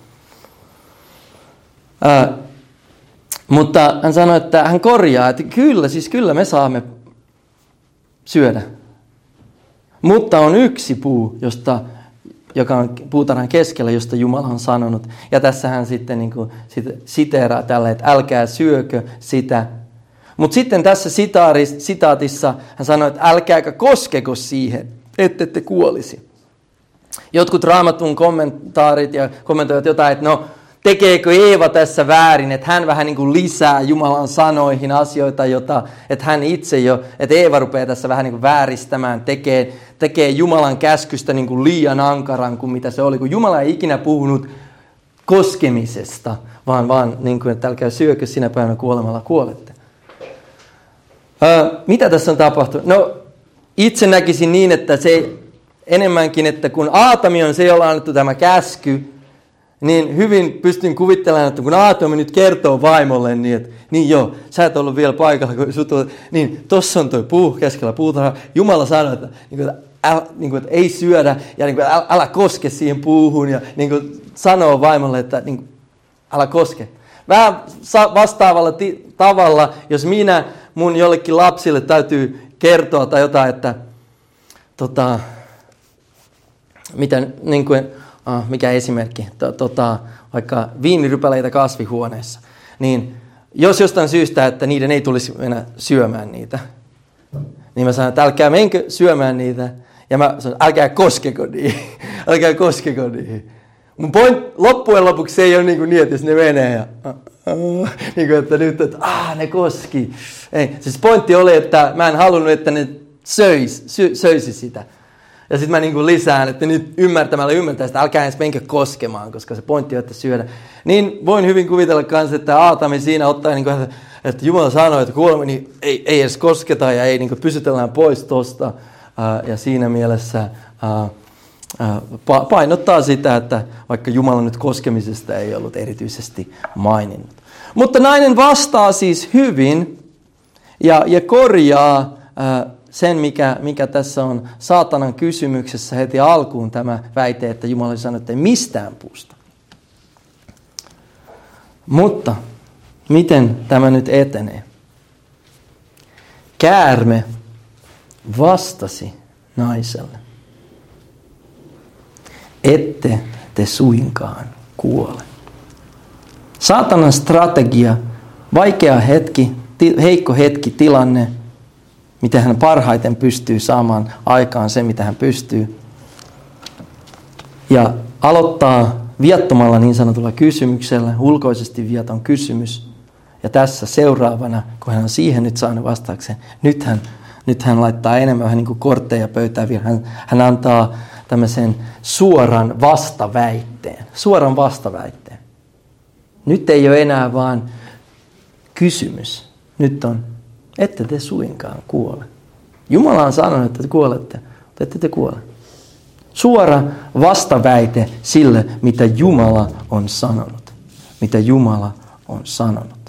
Mutta hän sanoi, että hän korjaa, että kyllä me saamme syödä. Mutta on yksi puu, joka on puutarhan keskellä, josta Jumala on sanonut. Ja tässä hän sitten niin kuin siteeraa tällä, että älkää syökö sitä. Mutta sitten tässä sitaatissa hän sanoi, että älkääkä koskeko siihen, ettette kuolisi. Jotkut Raamatun kommentaarit ja kommentoivat jotain, että no, tekeekö Eeva tässä väärin, että hän vähän niin kuin lisää Jumalan sanoihin asioita, että hän itse jo, että Eeva rupeaa tässä vähän niin kuin vääristämään, tekee Jumalan käskystä niin kuin liian ankaran kuin mitä se oli, kun Jumala ei ikinä puhunut koskemisesta, vaan niin kuin, että älkää syökö sinä päivänä kuolemalla kuolette. Mitä tässä on tapahtunut? No, itse näkisin niin, että se enemmänkin, että kun Aatami on se, jolla on annettu tämä käsky, niin hyvin pystyn kuvittelemaan, että kun Aatami nyt kertoo vaimolle, niin että niin joo, sä et ollut vielä paikalla, kun niin tossa on toi puu keskellä puutarhaa. Jumala sanoi, että, että ei syödä ja niin kuin, älä koske siihen puuhun ja niin kuin, sanoo vaimolle, että niin kuin, älä koske. Vähän vastaavalla tavalla, jos mun jollekin lapsille täytyy kertoa tai jotain, että miten, niin kuin, mikä esimerkki, vaikka viinirypäleitä kasvihuoneessa, niin jos jostain syystä, että niiden ei tulisi mennä syömään niitä, niin mä sanon, että älkää menkö syömään niitä, ja mä sanon, älkää koskeko niihin, älkää koskeko niihin. Mun loppujen lopuksi se ei ole niin, että jos ne menee ja niin kuin, että nyt, että ne koski. Ei, siis pointti oli, että mä en halunnut, että ne söisi sitä. Ja sitten mä niin kuin lisään, että nyt ymmärtää sitä, älkää edes menkö koskemaan, koska se pointti on, että syödä. Niin voin hyvin kuvitella kanssa, että Aatami siinä ottaa, niin kuin, että Jumala sanoi, että kuolema, niin ei edes kosketa ja ei niin kuin pysytellään pois tosta. Ja siinä mielessä painottaa sitä, että vaikka Jumala nyt koskemisesta ei ollut erityisesti maininnut. Mutta nainen vastaa siis hyvin ja korjaa sen, mikä tässä on saatanan kysymyksessä heti alkuun tämä väite, että Jumala sanoi, että ei mistään puusta. Mutta miten tämä nyt etenee? Käärme vastasi naiselle. Ette te suinkaan kuole. Saatanan strategia, vaikea hetki, heikko hetki, tilanne, mitä hän parhaiten pystyy saamaan aikaan se, mitä hän pystyy. Ja aloittaa viattomalla niin sanotulla kysymyksellä, ulkoisesti viaton kysymys. Ja tässä seuraavana, kun hän on siihen nyt saanut vastaukseen, nyt hän laittaa enemmän vähän niin kuin kortteja pöytään. Hän antaa tämmöisen suoran vastaväitteen. Suoran vastaväitteen. Nyt ei ole enää vaan kysymys. Nyt on, ette te suinkaan kuole. Jumala on sanonut, että te kuolette, mutta ette te kuole. Suora vastaväite sille, mitä Jumala on sanonut. Mitä Jumala on sanonut.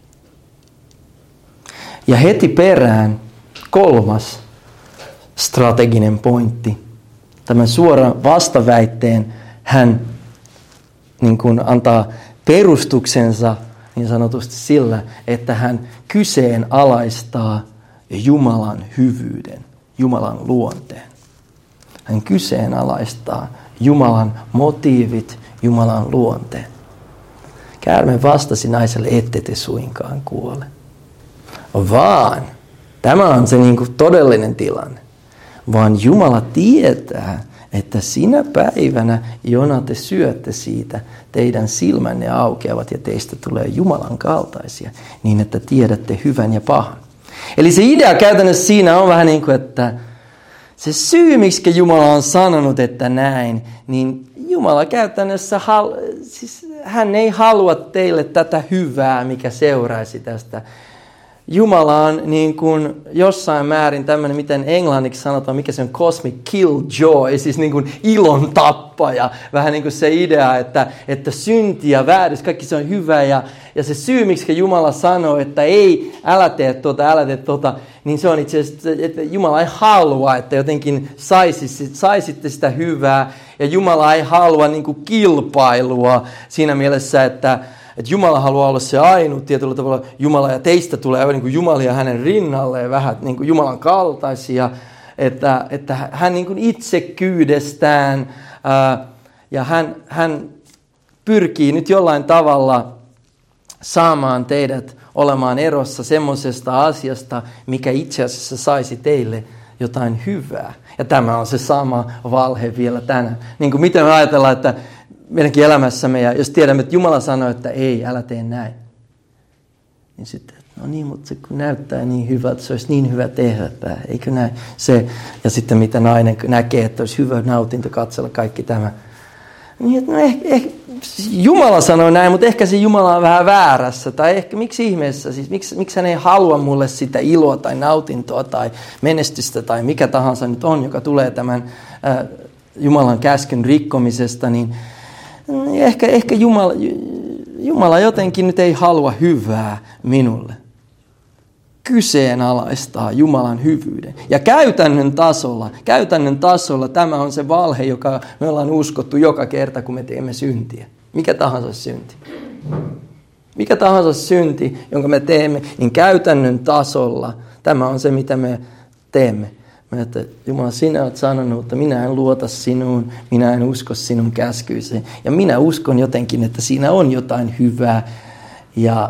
Ja heti perään kolmas strateginen pointti. Tämän suoran vastaväitteen hän niin kuin antaa perustuksensa niin sanotusti sillä, että hän kyseenalaistaa Jumalan hyvyyden, Jumalan luonteen. Hän kyseenalaistaa Jumalan motiivit, Jumalan luonteen. Käärme vastasi naiselle, ette te suinkaan kuole. Vaan, tämä on se niin kuin todellinen tilanne, vaan Jumala tietää, että sinä päivänä, jona te syötte siitä, teidän silmänne aukeavat ja teistä tulee Jumalan kaltaisia, niin että tiedätte hyvän ja pahan. Eli se idea käytännössä siinä on vähän niin kuin, että se syy, miksi Jumala on sanonut, että näin, niin Jumala käytännössä, siis hän ei halua teille tätä hyvää, mikä seuraisi tästä. Jumala on niin kuin jossain määrin tämmöinen, miten englanniksi sanotaan, mikä se on cosmic killjoy, siis niin kuin ilon tappaja. Vähän niin kuin se idea, että synti ja vääryys, kaikki se on hyvä. Ja se syy, miksi Jumala sanoo, että ei, älä tee tota, niin se on itse asiassa, että Jumala ei halua, että jotenkin saisitte sitä hyvää. Ja Jumala ei halua niin kuin kilpailua siinä mielessä, että Jumala haluaa olla se ainut tietyllä tavalla Jumala ja teistä tulee niin kuin Jumalia hänen rinnalleen vähän niin kuin Jumalan kaltaisia, että hän niin kuin itsekyydestään ja hän pyrkii nyt jollain tavalla saamaan teidät olemaan erossa semmoisesta asiasta, mikä itse asiassa saisi teille jotain hyvää. Ja tämä on se sama valhe vielä tänään. Niin kuin miten me ajatellaan, että meidänkin elämässämme, ja jos tiedämme, että Jumala sanoo, että ei, älä tee näin, niin sitten, no niin, mutta se kun näyttää niin hyvältä, se olisi niin hyvä tehdä, eikö näin? Ja sitten mitä nainen näkee, että olisi hyvä nautinto katsella kaikki tämä. Niin, että no Jumala sanoo näin, mutta ehkä se Jumala on vähän väärässä, tai ehkä miksi ihmeessä, siis miksi hän ei halua mulle sitä iloa tai nautintoa tai menestystä tai mikä tahansa nyt on, joka tulee tämän Jumalan käskyn rikkomisesta, niin ehkä Jumala jotenkin nyt ei halua hyvää minulle. Kyseenalaistaa Jumalan hyvyyden. Ja käytännön tasolla tämä on se valhe, joka me ollaan uskottu joka kerta, kun me teemme syntiä. Mikä tahansa synti. Mikä tahansa synti, jonka me teemme, niin käytännön tasolla tämä on se, mitä me teemme. Että Jumala, sinä olet sanonut, että minä en luota sinuun, minä en usko sinun käskyiseen. Ja minä uskon jotenkin, että siinä on jotain hyvää. Ja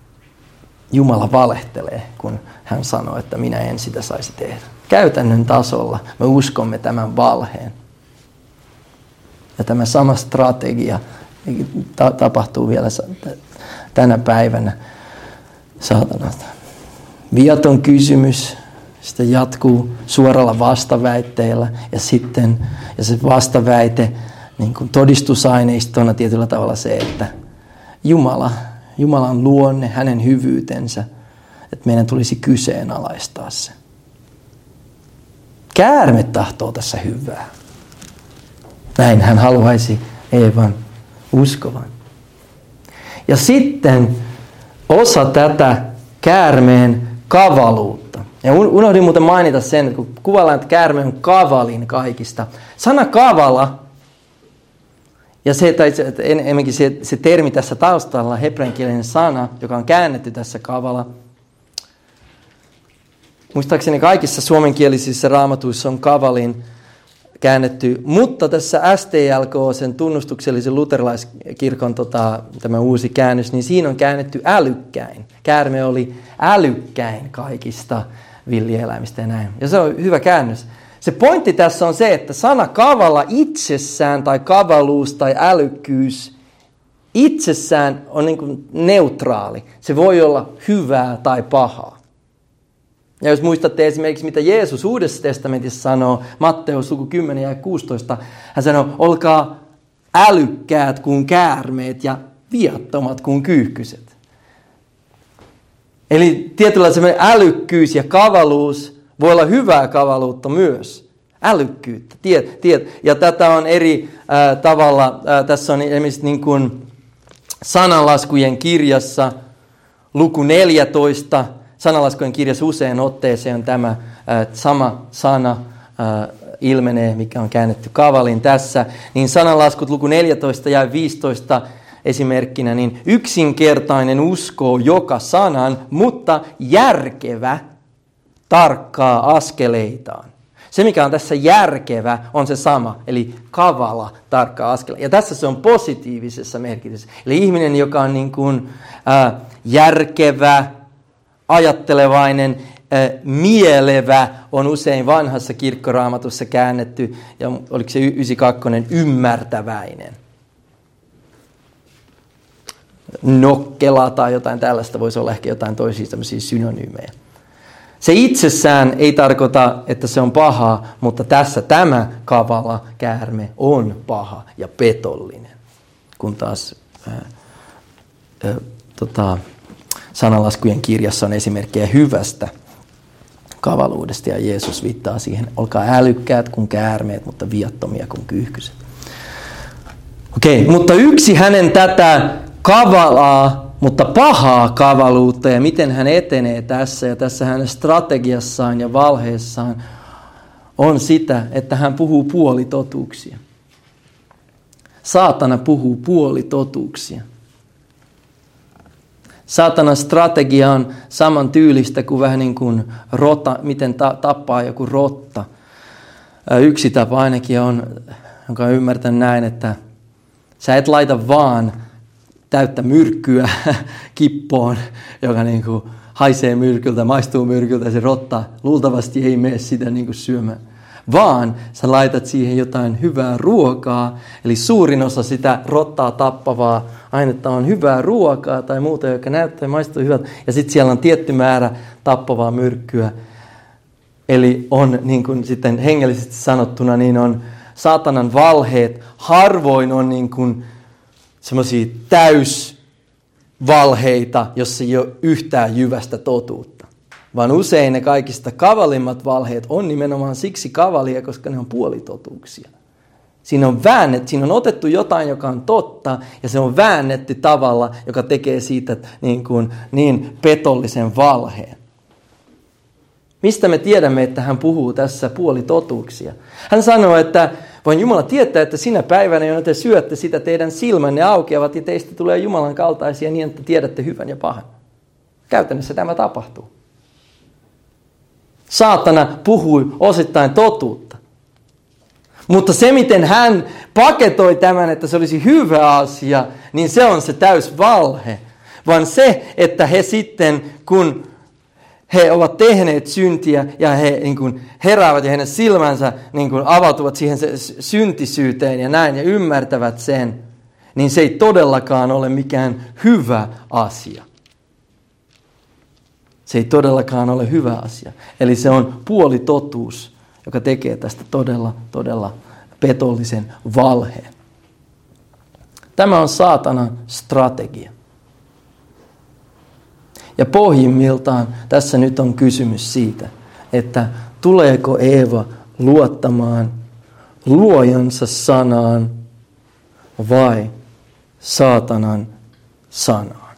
Jumala valehtelee, kun hän sanoo, että minä en sitä saisi tehdä. Käytännön tasolla me uskomme tämän valheen. Ja tämä sama strategia tapahtuu vielä tänä päivänä saatanasta. Viaton kysymys. Sitten jatkuu suoralla vastaväitteellä ja sitten se vastaväite niin kuin todistusaineistona tietyllä tavalla se, että Jumalan luonne, hänen hyvyytensä, että meidän tulisi kyseenalaistaa se. Käärme tahtoo tässä hyvää. Näin hän haluaisi Eevan uskovan. Ja sitten osa tätä käärmeen kavaluutta. Ja unohdin muuten mainita sen, että kun kuvaillaan, että käärme on kavalin kaikista. Sana kavala, ja se termi tässä taustalla, hebreankielinen sana, joka on käännetty tässä kavala. Muistaakseni kaikissa suomenkielisissä raamatuissa on kavalin käännetty, mutta tässä STLK, sen tunnustuksellisen luterilaiskirkon tämä uusi käännös, niin siinä on käännetty älykkäin. Käärme oli älykkäin kaikista villieläimistä ja näin. Ja se on hyvä käännös. Se pointti tässä on se, että sana kavala itsessään tai kavaluus tai älykkyys itsessään on niin kuin neutraali. Se voi olla hyvää tai pahaa. Ja jos muistatte esimerkiksi, mitä Jeesus Uudessa testamentissa sanoo, Matteus luku 10 ja 16, hän sanoo, olkaa älykkäät kuin käärmeet ja viattomat kuin kyyhkyset. Eli tietyllä semmoinen älykkyys ja kavaluus voi olla hyvää kavaluutta myös. Älykkyyttä. Ja tätä on eri tavalla, tässä on esimerkiksi niin kuin sananlaskujen kirjassa luku 14, sananlaskujen kirjassa usein otteeseen on tämä sama sana ilmenee, mikä on käännetty kavalin tässä. Niin sananlaskut luku 14 ja 15 esimerkkinä, niin yksinkertainen uskoo joka sanan, mutta järkevä tarkkaa askeleitaan. Se, mikä on tässä järkevä, on se sama, eli kavala, tarkka askel. Ja tässä se on positiivisessa merkityksessä. Eli ihminen, joka on niin kuin, järkevä, ajattelevainen, mielevä, on usein vanhassa kirkkoraamatussa käännetty, ja oliko se 92, ymmärtäväinen. Nokkela tai jotain tällaista, voisi olla ehkä jotain toisia tämmöisiä synonyymejä. Se itsessään ei tarkoita, että se on paha, mutta tässä tämä kavala käärme on paha ja petollinen. Kun taas sananlaskujen kirjassa on esimerkkejä hyvästä kavaluudesta ja Jeesus viittaa siihen. Olkaa älykkäät kuin käärmeet, mutta viattomia kuin kyyhkyset. Okei, mutta yksi hänen tätä kavalaa, mutta pahaa kavaluutta ja miten hän etenee tässä ja tässä hänen strategiassaan ja valheessaan on sitä, että hän puhuu puolitotuuksia. Saatana puhuu puolitotuuksia. Saatanan strategia on saman tyylistä kuin vähän niin kuin rota, miten tappaa joku rotta. Yksi tapa ainakin on, jonka olen ymmärtänyt näin, että sä et laita vaan täyttä myrkkyä kippoon, joka niin kuin haisee myrkyltä, maistuu myrkyltä ja se rotta luultavasti ei mene sitä niin kuin syömään. Vaan sä laitat siihen jotain hyvää ruokaa, eli suurin osa sitä rottaa tappavaa ainetta on hyvää ruokaa tai muuta, joka näyttää ja maistuu hyvältä. Ja sitten siellä on tietty määrä tappavaa myrkkyä. Eli on niin kuin sitten hengellisesti sanottuna, niin on saatanan valheet. Harvoin on niin kuin semmoisia täysvalheita, jossa ei ole yhtään jyvästä totuutta. Vaan usein ne kaikista kavalimmat valheet on nimenomaan siksi kavalia, koska ne on puolitotuuksia. Siinä on otettu jotain, joka on totta, ja se on väännetty tavalla, joka tekee siitä niin petollisen valheen. Mistä me tiedämme, että hän puhuu tässä puolitotuuksia? Hän sanoo, että voin Jumala tietää, että sinä päivänä, jona te syötte sitä, teidän silmänne aukeavat ja teistä tulee Jumalan kaltaisia niin, että tiedätte hyvän ja pahan. Käytännössä tämä tapahtuu. Saatana puhui osittain totuutta. Mutta se, miten hän paketoi tämän, että se olisi hyvä asia, niin se on se täys valhe. Vaan se, että he sitten, kun he ovat tehneet syntiä ja he niin kuin heräävät ja heidän silmänsä niin kuin avautuvat siihen syntisyyteen ja näin ja ymmärtävät sen, niin se ei todellakaan ole mikään hyvä asia. Se ei todellakaan ole hyvä asia. Eli se on puolitotuus, joka tekee tästä todella petollisen valheen. Tämä on saatanan strategia. Ja pohjimmiltaan tässä nyt on kysymys siitä, että tuleeko Eeva luottamaan luojansa sanaan vai saatanan sanaan.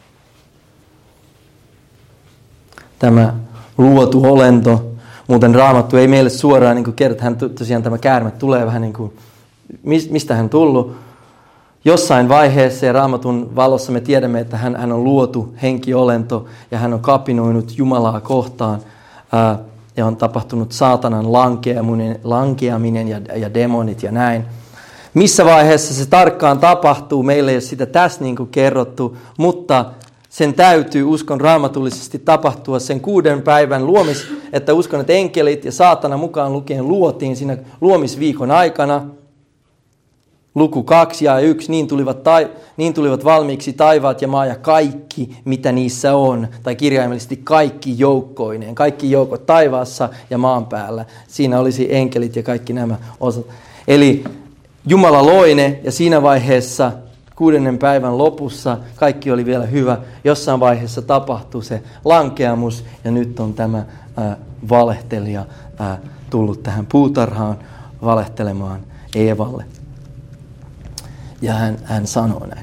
Tämä luotu olento, muuten Raamattu ei meille suoraan niin kerta, hän tosiaan tämä käärme tulee vähän niin kuin, mistä hän tullut. Jossain vaiheessa ja Raamatun valossa me tiedämme, että hän on luotu henkiolento ja hän on kapinoinut Jumalaa kohtaan ja on tapahtunut saatanan lankeaminen ja demonit ja näin. Missä vaiheessa se tarkkaan tapahtuu, meille ei ole sitä tässä niin kuin kerrottu, mutta sen täytyy uskon raamatullisesti tapahtua sen 6 päivän että uskon, että enkelit ja saatana mukaan lukien luotiin siinä luomisviikon aikana. Luku 2 ja 1, niin tulivat valmiiksi taivaat ja maa ja kaikki, mitä niissä on. Tai kirjaimellisesti kaikki joukkoineen, kaikki joukot taivaassa ja maan päällä. Siinä olisi enkelit ja kaikki nämä osat. Eli Jumala loi ne ja siinä vaiheessa 6. päivän lopussa kaikki oli vielä hyvä. Jossain vaiheessa tapahtui se lankeamus ja nyt on tämä valehtelija tullut tähän puutarhaan valehtelemaan Eevalle. Ja hän sanoo näin.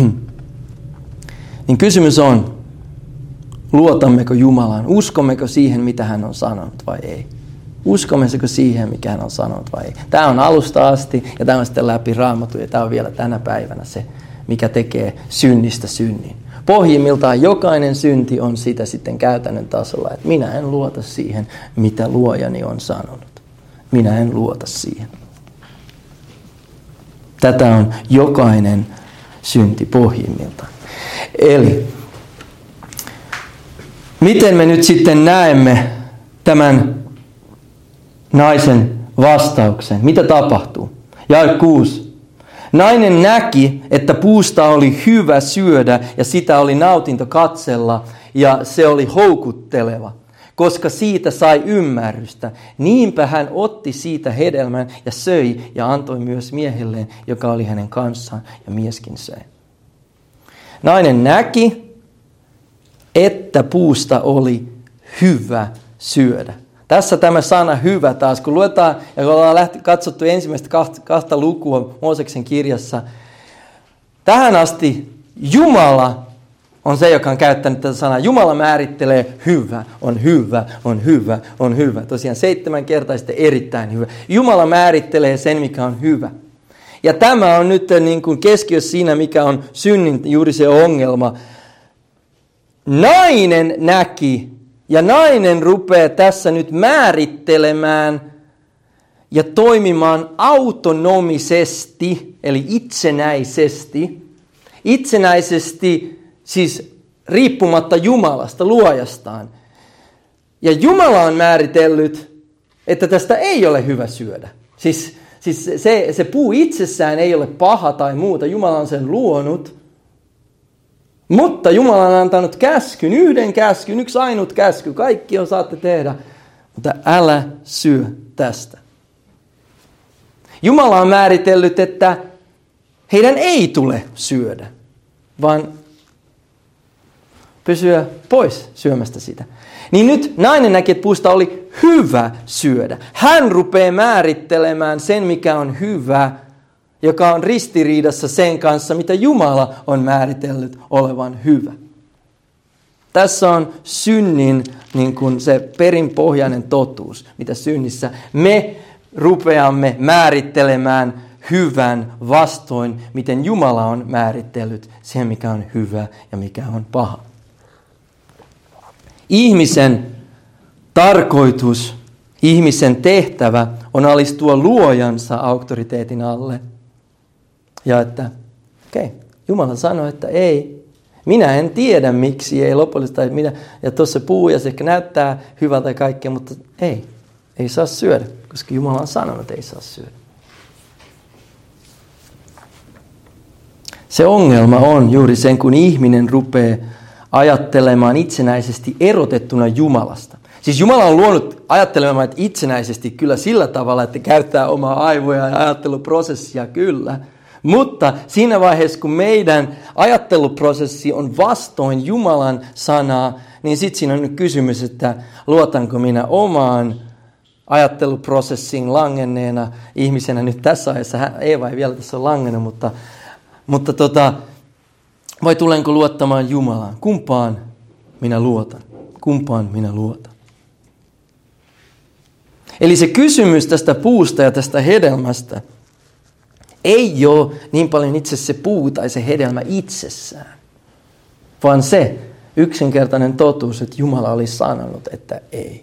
Niin kysymys on, luotammeko Jumalaan? Uskommeko siihen, mitä hän on sanonut vai ei? Uskommeko siihen, mikä hän on sanonut vai ei? Tämä on alusta asti ja tämä on sitten läpi Raamatun ja tämä on vielä tänä päivänä se, mikä tekee synnistä synnin. Pohjimmiltaan jokainen synti on sitä sitten käytännön tasolla, että minä en luota siihen, mitä luojani on sanonut. minä en luota siihen. Tätä on jokainen synti pohjimmiltaan. Eli miten me nyt sitten näemme tämän naisen vastauksen? Mitä tapahtuu? Jae 6. Nainen näki, että puusta oli hyvä syödä ja sitä oli nautinto katsella ja se oli houkutteleva, koska siitä sai ymmärrystä. Niinpä hän otti siitä hedelmän ja söi ja antoi myös miehelleen, joka oli hänen kanssaan, ja mieskin söi. Nainen näki, että puusta oli hyvä syödä. Tässä tämä sana hyvä taas, kun luetaan ja kun ollaan katsottu ensimmäistä kahta lukua Mooseksen kirjassa. Tähän asti Jumala on se, joka on käyttänyt tätä sanaa. Jumala määrittelee hyvä, on hyvä, on hyvä, on hyvä. Tosiaan 7 kertaa sitten erittäin hyvä. Jumala määrittelee sen, mikä on hyvä. Ja tämä on nyt niin kuin keskiössä siinä, mikä on synnin juuri se ongelma. Nainen näki. Ja nainen rupeaa tässä nyt määrittelemään ja toimimaan autonomisesti, eli itsenäisesti siis riippumatta Jumalasta, luojastaan. Ja Jumala on määritellyt, että tästä ei ole hyvä syödä. Siis se puu itsessään ei ole paha tai muuta, Jumala on sen luonut. Mutta Jumala on antanut käskyn, yksi ainut käsky, kaikki on saatte tehdä, mutta älä syö tästä. Jumala on määritellyt, että heidän ei tule syödä, vaan pysyä pois syömästä sitä. Niin nyt nainen näki, että puusta oli hyvä syödä. Hän rupeaa määrittelemään sen, mikä on hyvä, joka on ristiriidassa sen kanssa, mitä Jumala on määritellyt olevan hyvä. Tässä on synnin niin kuin se perinpohjainen totuus, mitä synnissä me rupeamme määrittelemään hyvän vastoin, miten Jumala on määritellyt sen, mikä on hyvä ja mikä on paha. Ihmisen tarkoitus, ihmisen tehtävä on alistua luojansa auktoriteetin alle. Ja että, Jumala sanoi, että ei. Minä en tiedä miksi, ei lopullista. Ja tuossa puu ja se ehkä näyttää hyvältä kaikkea, mutta ei saa syödä, koska Jumala on sanonut, että ei saa syödä. Se ongelma on juuri sen, kun ihminen rupeaa ajattelemaan itsenäisesti erotettuna Jumalasta. Siis Jumala on luonut ajattelemaan itsenäisesti kyllä sillä tavalla, että käyttää omaa aivoja ja ajatteluprosessia kyllä. Mutta siinä vaiheessa, kun meidän ajatteluprosessi on vastoin Jumalan sanaa, niin sitten siinä on nyt kysymys, että luotanko minä omaan ajatteluprosessiin langenneena ihmisenä nyt tässä ajassa. Eeva ei vielä tässä ole langennut, mutta vai tulenko luottamaan Jumalaan? Kumpaan minä luotan? Kumpaan minä luotan? Eli se kysymys tästä puusta ja tästä hedelmästä ei ole niin paljon itse se puu tai se hedelmä itsessään, vaan se yksinkertainen totuus, että Jumala oli sanonut, että ei.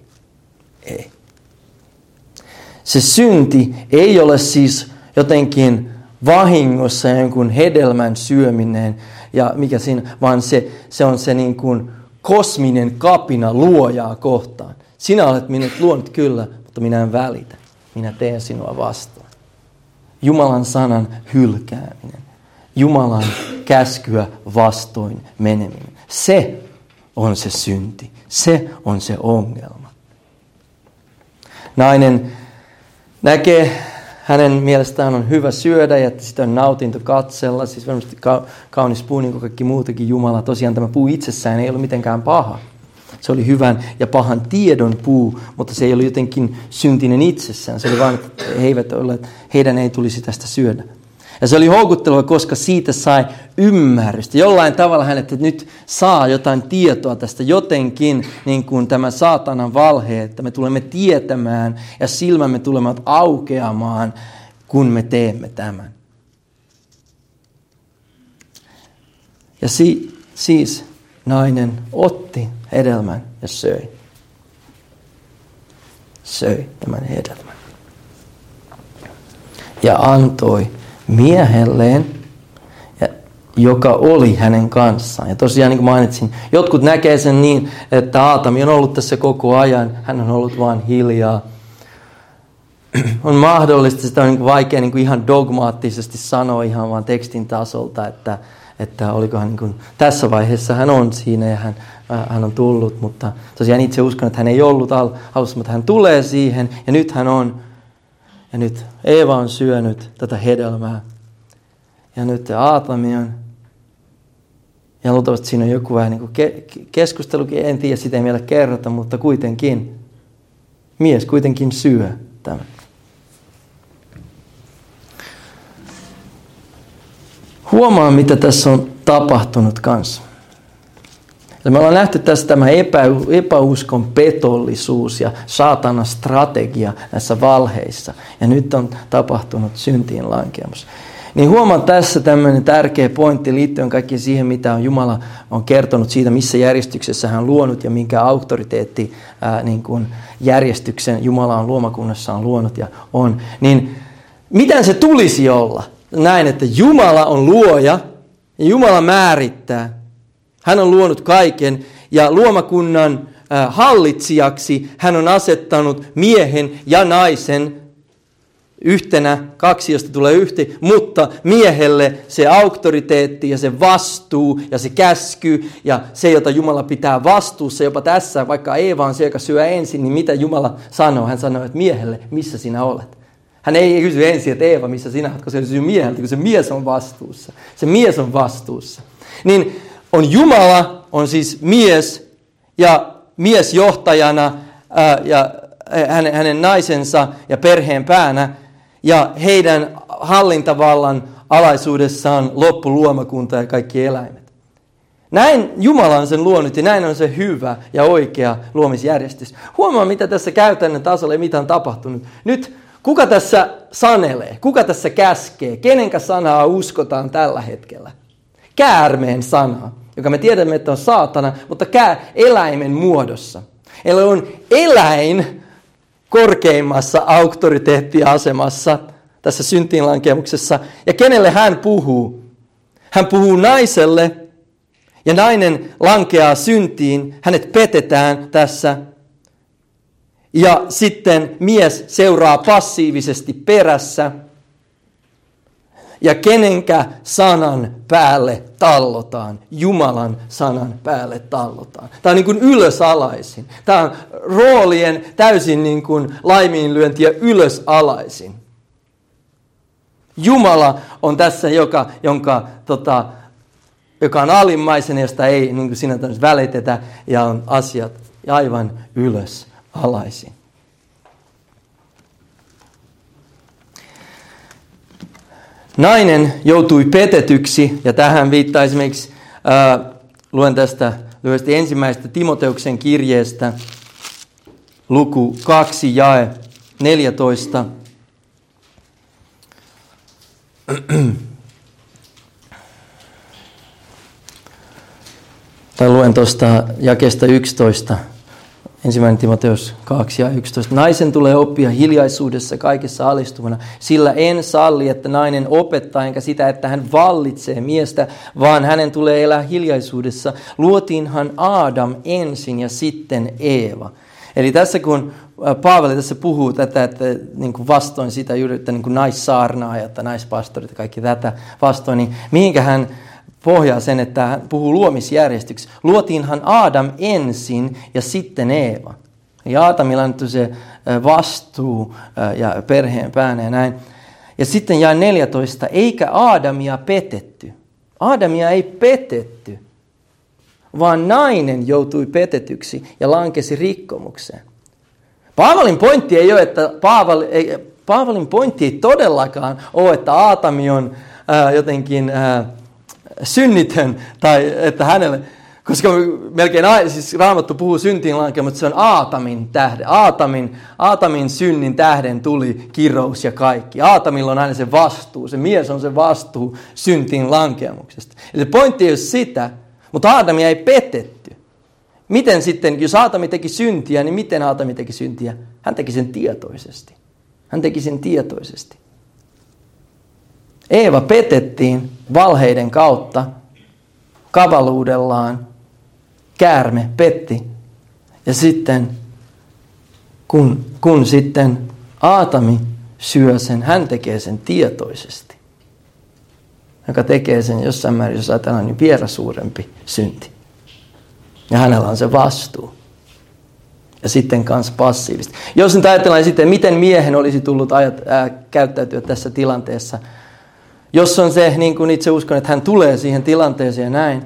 Se synti ei ole siis jotenkin vahingossa jonkun hedelmän syöminen, ja mikä siinä, vaan se on se niin kuin kosminen kapina luojaa kohtaan. Sinä olet minut luonut kyllä, mutta minä en välitä. Minä teen sinua vastaan. Jumalan sanan hylkääminen. Jumalan käskyä vastoin meneminen. Se on se synti. Se on se ongelma. Nainen näkee, hänen mielestään on hyvä syödä ja sitä on nautinto katsella. Siis varmasti kaunis puu, niin kuin kaikki muutakin Jumala. Tosiaan tämä puu itsessään ei ollut mitenkään paha. Se oli hyvän ja pahan tiedon puu, mutta se ei ollut jotenkin syntinen itsessään. Se oli vain, että heidän ei tulisi tästä syödä. Ja se oli houkutteleva, koska siitä sai ymmärrystä. Jollain tavalla hänet nyt saa jotain tietoa tästä jotenkin, niin kuin tämä saatanan valhe, että me tulemme tietämään ja silmämme tulevat aukeamaan, kun me teemme tämän. Ja siis nainen otti hedelmän ja söi. Söi tämän hedelmän. ja antoi miehelleen, joka oli hänen kanssaan. Ja tosiaan niin kuin mainitsin, jotkut näkee sen niin, että Aatami on ollut tässä koko ajan, hän on ollut vaan hiljaa. On mahdollista, sitä on niin kuin vaikea niin kuin ihan dogmaattisesti sanoa ihan vaan tekstin tasolta, että oliko hän niin kuin, tässä vaiheessa hän on siinä ja hän on tullut, mutta tosiaan itse uskon, että hän ei ollut alussa, mutta hän tulee siihen ja nyt hän on. Ja nyt Eeva on syönyt tätä hedelmää ja nyt Aatami on. Ja luultavasti siinä on joku vähän niin kuin keskustelukin, en tiedä, sitä ei vielä kerrota, mutta kuitenkin mies kuitenkin syö tämän. Huomaa, mitä tässä on tapahtunut kanssa. Ja me ollaan nähty tässä tämä epäuskon petollisuus ja saatanan strategia näissä valheissa. Ja nyt on tapahtunut syntiin lankeamus. Niin huomaan tässä tämmöinen tärkeä pointti liittyen kaikki siihen, mitä Jumala on kertonut siitä, missä järjestyksessä hän on luonut ja minkä auktoriteetti niin kuin järjestyksen Jumala on luomakunnassaan luonut ja on. Niin miten se tulisi olla? Näin, että Jumala on luoja ja Jumala määrittää. Hän on luonut kaiken ja luomakunnan hallitsijaksi hän on asettanut miehen ja naisen yhtenä, kaksi josta tulee yhteen, mutta miehelle se auktoriteetti ja se vastuu ja se käsky ja se, jota Jumala pitää vastuussa. Jopa tässä, vaikka Eeva on se, joka syö ensin, niin mitä Jumala sanoo? Hän sanoo, että miehelle, missä sinä olet? Hän ei kysy ensin, että Eeva, missä sinä olet, kun se kysyy mieheltä, kun se mies on vastuussa. Se mies on vastuussa. Niin on Jumala, on siis mies ja mies johtajana ja hänen naisensa ja perheen päänä ja heidän hallintavallan alaisuudessaan loppuluomakunta ja kaikki eläimet. Näin Jumala on sen luonut ja näin on se hyvä ja oikea luomisjärjestys. Huomaa, mitä tässä käytännön tasolla ja mitä on tapahtunut. Nyt kuka tässä sanelee? Kuka tässä käskee? Kenenkä sanaa uskotaan tällä hetkellä? Käärmeen sanaa, joka me tiedämme, että on saatana, mutta eläimen muodossa. Eli on eläin korkeimmassa auktoriteettiasemassa tässä syntiinlankemuksessa. Ja kenelle hän puhuu? Hän puhuu naiselle ja nainen lankeaa syntiin. Hänet petetään tässä. Ja sitten mies seuraa passiivisesti perässä. Ja kenenkä sanan päälle tallotaan? Jumalan sanan päälle tallotaan. Tämä on niin kuin ylösalaisin. Tämä on roolien täysin niin kuin laiminlyöntiä ylösalaisin. Jumala on tässä, joka on alimmaisen, josta ei niin kuin sinä välitetä, ja on asiat aivan ylösalaisin. Nainen joutui petetyksi, ja tähän viittaa esimerkiksi, luen tästä lyhyesti ensimmäisestä Timoteuksen kirjeestä, luku 2, jae 14. Tai luen tuosta jakeesta 11. Ensimmäinen Timoteus 2 ja 11. Naisen tulee oppia hiljaisuudessa kaikessa alistuvana, sillä en salli, että nainen opettaa, enkä sitä, että hän vallitsee miestä, vaan hänen tulee elää hiljaisuudessa. Luotiinhan Aadam ensin ja sitten Eeva. Eli tässä kun Paavali tässä puhuu tätä, että niin kuin vastoin sitä juuri, että niin kuin naissaarnaajat ja naispastorit ja kaikki tätä vastoin, niin mihinkä hän pohjaa sen, että hän puhuu luomisjärjestyksessä. Luotiinhan Aadam ensin ja sitten Eeva. Ja Aadamilla on nyt se vastuu ja perheen päänä ja näin. Ja sitten jae 14, eikä Aadamia petetty. Aadamia ei petetty, vaan nainen joutui petetyksi ja lankesi rikkomukseen. Paavalin pointti ei ole, että Paavalin pointti ei todellakaan ole, että Aatami on jotenkin synnitön, tai että hänelle, koska melkein siis Raamattu puhuu syntiin lankea, mutta se on Aatamin tähden. Aatamin synnin tähden tuli kirous ja kaikki. Aatamilla on aina se vastuu, se mies on se vastuu syntiin lankeamuksesta. Eli se pointti ei ole sitä, mutta Aadamia ei petetty. Miten sitten, jos Aatami teki syntiä, niin miten Aatami teki syntiä? Hän teki sen tietoisesti. Hän teki sen tietoisesti. Eeva petettiin valheiden kautta, kavaluudellaan, käärme petti. Ja sitten, kun sitten Aatami syö sen, hän tekee sen tietoisesti. Joka tekee sen jossain määrin, jos ajatellaan, niin vielä suurempi synti. Ja hänellä on se vastuu. Ja sitten kanssa passiivisesti. Jos nyt ajatellaan sitten, miten miehen olisi tullut käyttäytyä tässä tilanteessa. Jos on se, niin kuin itse uskon, että hän tulee siihen tilanteeseen ja näin.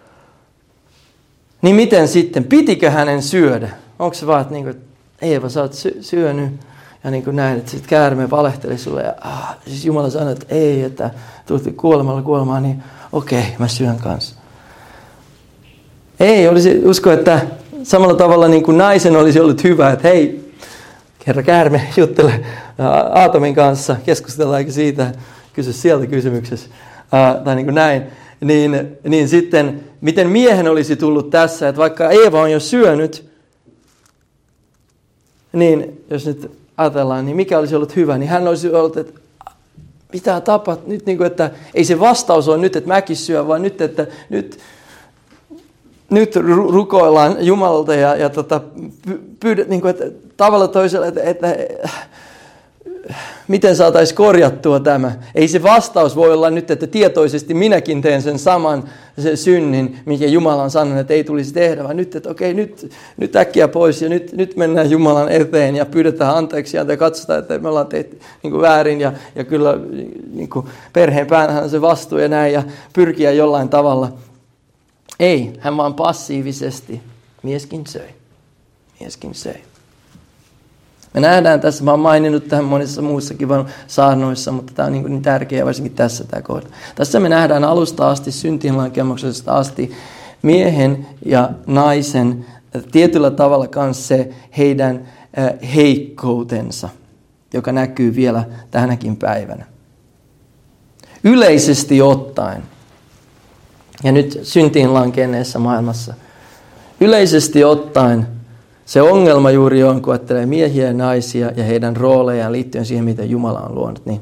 Niin miten sitten, pitikö hänen syödä? Onko se vaan, että Eeva, sä oot syönyt. Ja niin kuin näin, että sitten käärme valehteli sulle. Ja siis Jumala sanoi, että ei, että tultiin kuolemaan, niin okei, mä syön kanssa. Ei, olisi usko, että samalla tavalla niin kuin naisen olisi ollut hyvä, että hei, herra käärme, juttele Aatamin kanssa, keskustellaanko siitä, kysy sieltä kysymyksessä, tai niin kuin näin. Niin sitten, miten miehen olisi tullut tässä, että vaikka Eeva on jo syönyt, niin jos nyt ajatellaan, niin mikä olisi ollut hyvä, niin hän olisi ollut, että mitä tapat nyt, niin kuin, että ei se vastaus ole nyt, että mäkin syön, vaan nyt, että nyt rukoillaan Jumalalta ja pyydät, niin kuin, että tavalla toisella, että miten saataisiin korjattua tämä. Ei se vastaus voi olla nyt, että tietoisesti minäkin teen sen saman sen synnin, mikä Jumala on sanonut, että ei tulisi tehdä, vaan nyt, että okei, nyt äkkiä pois ja nyt mennään Jumalan eteen ja pyydetään anteeksi ja katsotaan, että me ollaan tehty niin kuin väärin ja kyllä niin kuin perheen päänä on se vastuu ja näin ja pyrkiä jollain tavalla. Ei, hän vaan passiivisesti mieskin söi. Me nähdään tässä, mä oon maininnut tähän monissa muissakin saarnoissa, mutta tämä on niin tärkeä varsinkin tässä tämä kohta. Tässä me nähdään alusta asti, syntiinlankemuksesta asti, miehen ja naisen tietyllä tavalla kanssa se heidän heikkoutensa, joka näkyy vielä tänäkin päivänä. Yleisesti ottaen, ja nyt syntiin lankenneessa maailmassa, yleisesti ottaen se ongelma juuri on, kun ajattelee miehiä ja naisia ja heidän roolejaan liittyen siihen, mitä Jumala on luonut. Niin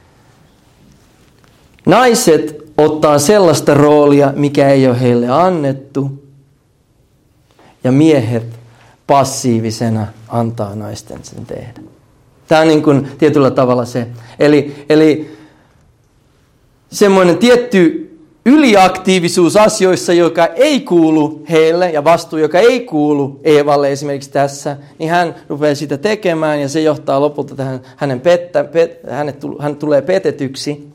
naiset ottaa sellaista roolia, mikä ei ole heille annettu, ja miehet passiivisena antaa naisten sen tehdä. Tämä on niin kuin tietyllä tavalla se. Eli semmoinen tietty yliaktiivisuus asioissa, joka ei kuulu heille, ja vastuu, joka ei kuulu Eevalle esimerkiksi tässä, niin hän rupeaa sitä tekemään, ja se johtaa lopulta tähän hän tulee petetyksi.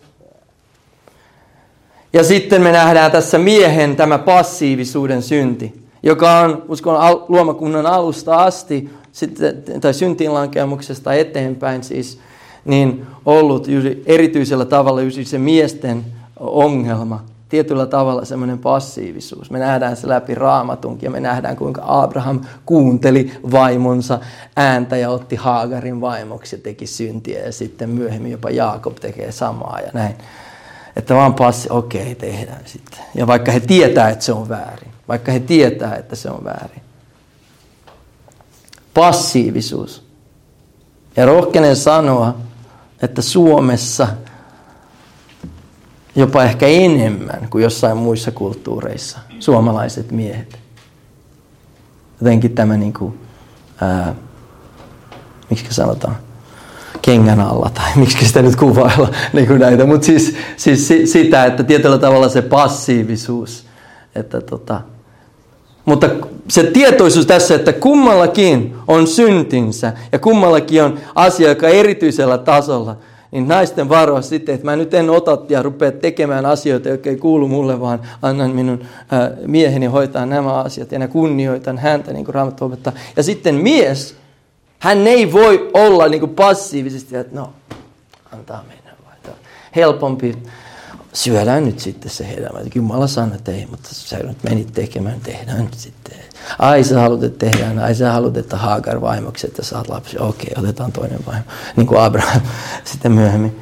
Ja sitten me nähdään tässä miehen tämä passiivisuuden synti, joka on, uskon luomakunnan alusta asti, tai syntiinlankemuksesta eteenpäin siis, niin ollut erityisellä tavalla se miesten ongelma. Tietyllä tavalla semmoinen passiivisuus. Me nähdään se läpi Raamatunkin ja me nähdään, kuinka Abraham kuunteli vaimonsa ääntä ja otti Haagarin vaimoksi ja teki syntiä. Ja sitten myöhemmin jopa Jaakob tekee samaa ja näin. Että vaan okei, tehdään sitten. Ja vaikka he tietää, että se on väärin. Passiivisuus. Ja rohkenen sanoa, että Suomessa jopa ehkä enemmän kuin jossain muissa kulttuureissa, suomalaiset miehet. Jotenkin tämä miksi sanotaan, kengän alla, tai miksi sitä nyt kuvailla niin kuin näitä, mutta siis sitä, että tietyllä tavalla se passiivisuus, että mutta se tietoisuus tässä, että kummallakin on syntinsä, ja kummallakin on asia, joka erityisellä tasolla, niin naisten varoa sitten, että mä nyt en ota ja rupea tekemään asioita, jotka ei kuulu mulle, vaan annan minun mieheni hoitaa nämä asiat ja kunnioitan häntä, niin kuin Raamattu opettaa. Ja sitten mies, hän ei voi olla niin kuin passiivisesti, että antaa mennä. Helpompi, syödään nyt sitten se hedelmä. Jumala sanoi, että ei, mutta sä nyt menit tekemään, tehdään nyt sitten. Ai sä haluat, että tehdään, ai sä haluat, että Haagar vaimoksi, että saat lapsi. Okei, otetaan toinen vaimo, niin kuin Abraham sitten myöhemmin.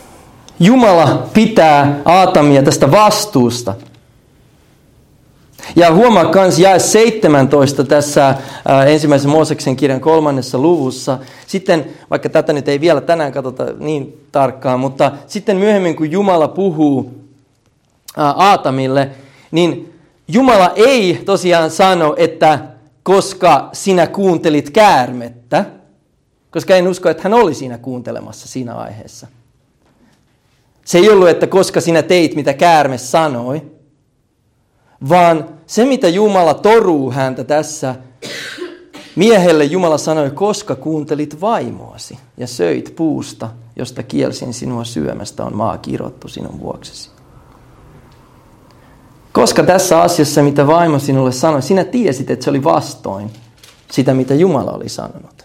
Jumala pitää Aatamia tästä vastuusta. Ja huomaa kans jae 17 tässä ensimmäisen Mooseksen kirjan 3. luvussa. Sitten, vaikka tätä nyt ei vielä tänään katsota niin tarkkaan, mutta sitten myöhemmin kun Jumala puhuu Aatamille, niin Jumala ei tosiaan sano, että koska sinä kuuntelit käärmettä, koska en usko, että hän oli siinä kuuntelemassa siinä aiheessa. Se ei ollut, että koska sinä teit, mitä käärme sanoi, vaan se, mitä Jumala toruu häntä tässä, miehelle Jumala sanoi, koska kuuntelit vaimoasi ja söit puusta, josta kielsin sinua syömästä, on maa kirottu sinun vuoksesi. Koska tässä asiassa, mitä vaimo sinulle sanoi, sinä tiesit, että se oli vastoin sitä, mitä Jumala oli sanonut.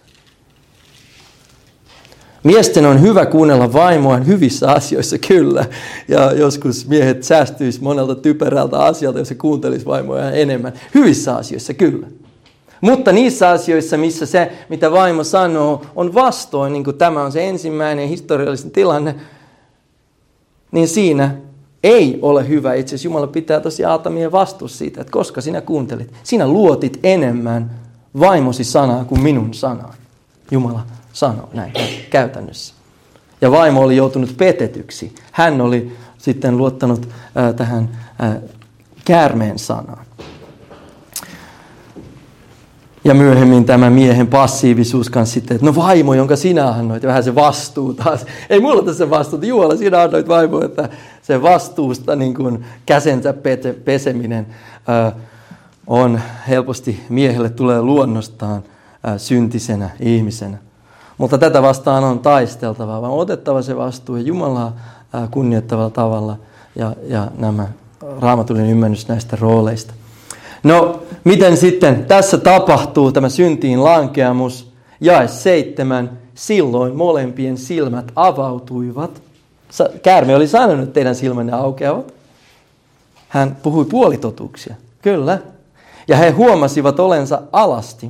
Miesten on hyvä kuunnella vaimoaan hyvissä asioissa, kyllä. Ja joskus miehet säästyisi monelta typerältä asialta, jos se kuuntelisi vaimoa enemmän. Hyvissä asioissa, kyllä. Mutta niissä asioissa, missä se, mitä vaimo sanoo, on vastoin, niin kuin tämä on se ensimmäinen historiallinen tilanne, niin siinä ei ole hyvä. Itse asiassa Jumala pitää tosiaan Aatamien vastuussa siitä, että koska sinä kuuntelit, sinä luotit enemmän vaimosi sanaa kuin minun sanaa. Jumala sanoo näin käytännössä. Ja vaimo oli joutunut petetyksi. Hän oli sitten luottanut tähän käärmeen sanaan. Ja myöhemmin tämä miehen passiivisuus kanssa sitten, että no vaimo, jonka sinä annoit, ja vähän se vastuu taas. Ei mulla tässä vastuuta, Jumala, sinä annoit vaimo, että se vastuusta niin kuin käsensä peseminen on helposti miehelle tulee luonnostaan syntisenä ihmisenä. Mutta tätä vastaan on taisteltava, vaan otettava se vastuu ja Jumalaa kunnioittavalla tavalla ja nämä raamatullinen ymmärrys näistä rooleista. No, miten sitten tässä tapahtuu tämä syntiin lankeamus? Jae 7. Silloin molempien silmät avautuivat. Käärme oli sanonut, että teidän silmänne aukeavat. Hän puhui puolitotuuksia. Kyllä. Ja he huomasivat olensa alasti.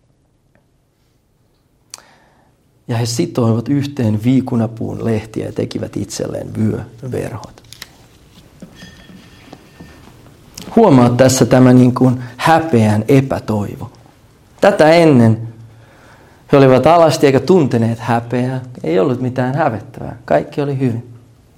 Ja he sitoivat yhteen viikunapuun lehtiä ja tekivät itselleen vyöverhot. Huomaa tässä tämä niin kuin häpeän epätoivo. Tätä ennen he olivat alasti eikä tunteneet häpeää. Ei ollut mitään hävettävää. Kaikki oli hyvin.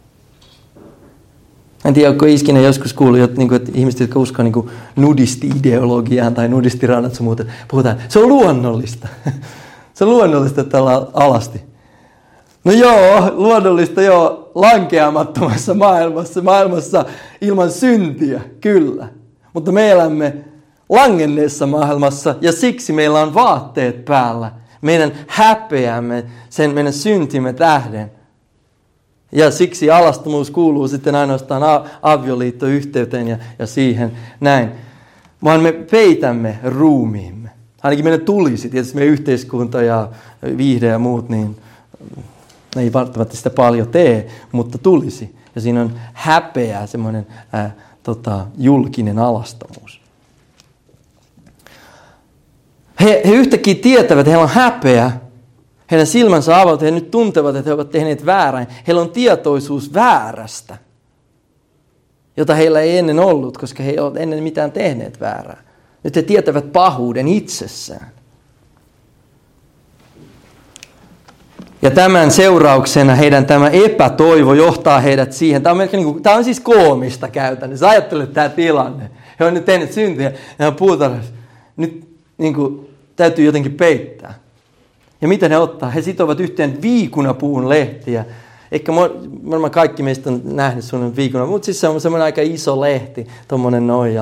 En tiedä, onko Iskinen joskus kuullut, että ihmiset, jotka uskoo niin nudisti-ideologiaan tai nudistirannatsu muuta, puhutaan, se on luonnollista. Se on luonnollista, että ollaan alasti. No joo, luonnollista joo, lankeamattomassa maailmassa ilman syntiä, kyllä. Mutta me elämme langenneessa maailmassa ja siksi meillä on vaatteet päällä. Meidän häpeämme, sen meidän syntimme tähden. Ja siksi alastomuus kuuluu sitten ainoastaan avioliittoyhteyteen ja siihen näin. Vaan me peitämme ruumiimme. Ainakin meidän tulisi, tietysti meidän yhteiskunta ja viihde ja muut, niin ne ei välttämättä sitä paljon tee, mutta tulisi. Ja siinä on häpeä, semmoinen julkinen alastomuus. He yhtäkkiä tietävät, että heillä on häpeä. Heidän silmänsä avautuvat, he nyt tuntevat, että he ovat tehneet väärän. Heillä on tietoisuus väärästä, jota heillä ei ennen ollut, koska he eivät ole ennen mitään tehneet väärää. Nyt he tietävät pahuuden itsessään. Ja tämän seurauksena heidän tämä epätoivo johtaa heidät siihen. Tämä on siis koomista käytännössä. Ajattelet tämä tilanne. He on nyt tehneet syntiä ja he puutarhassa. Nyt täytyy jotenkin peittää. Ja mitä ne ottaa? He sitovat yhteen viikunapuun lehtiä. Ehkä varmaan kaikki meistä on nähnyt sellainen viikuna, mutta siis se on semmoinen aika iso lehti, tommonen noin.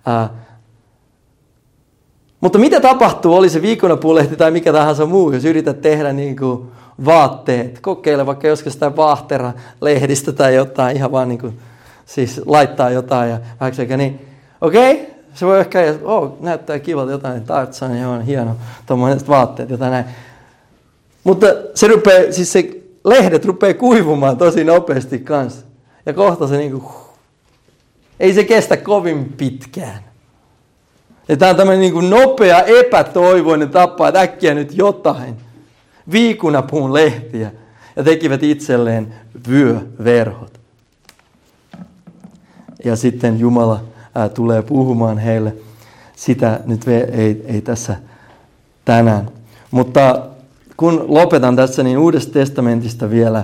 Mutta mitä tapahtuu, oli se viikunapuulehti tai mikä tahansa muu, jos yrität tehdä niin kuin vaatteet, kokeile vaikka joskus sitä vaahtera-lehdistä tai jotain, ihan vaan niin kuin, siis laittaa jotain ja vähäksi niin, okei, se voi ehkä, näyttää kivalta jotain, Tarzan, joo, hieno, tuommoiset vaatteet, jotain näin. Mutta se lehdet rupeaa kuivumaan tosi nopeasti kanssa. Ja kohta se niin kuin, ei se kestä kovin pitkään. Ja tämä on tämmöinen niin kuin nopea, epätoivoinen tapa, että äkkiä nyt jotain. Viikunapuun lehtiä. Ja tekivät itselleen vyöverhot. Ja sitten Jumala tulee puhumaan heille. Sitä nyt ei tässä tänään. Mutta kun lopetan tässä, niin Uudesta testamentista vielä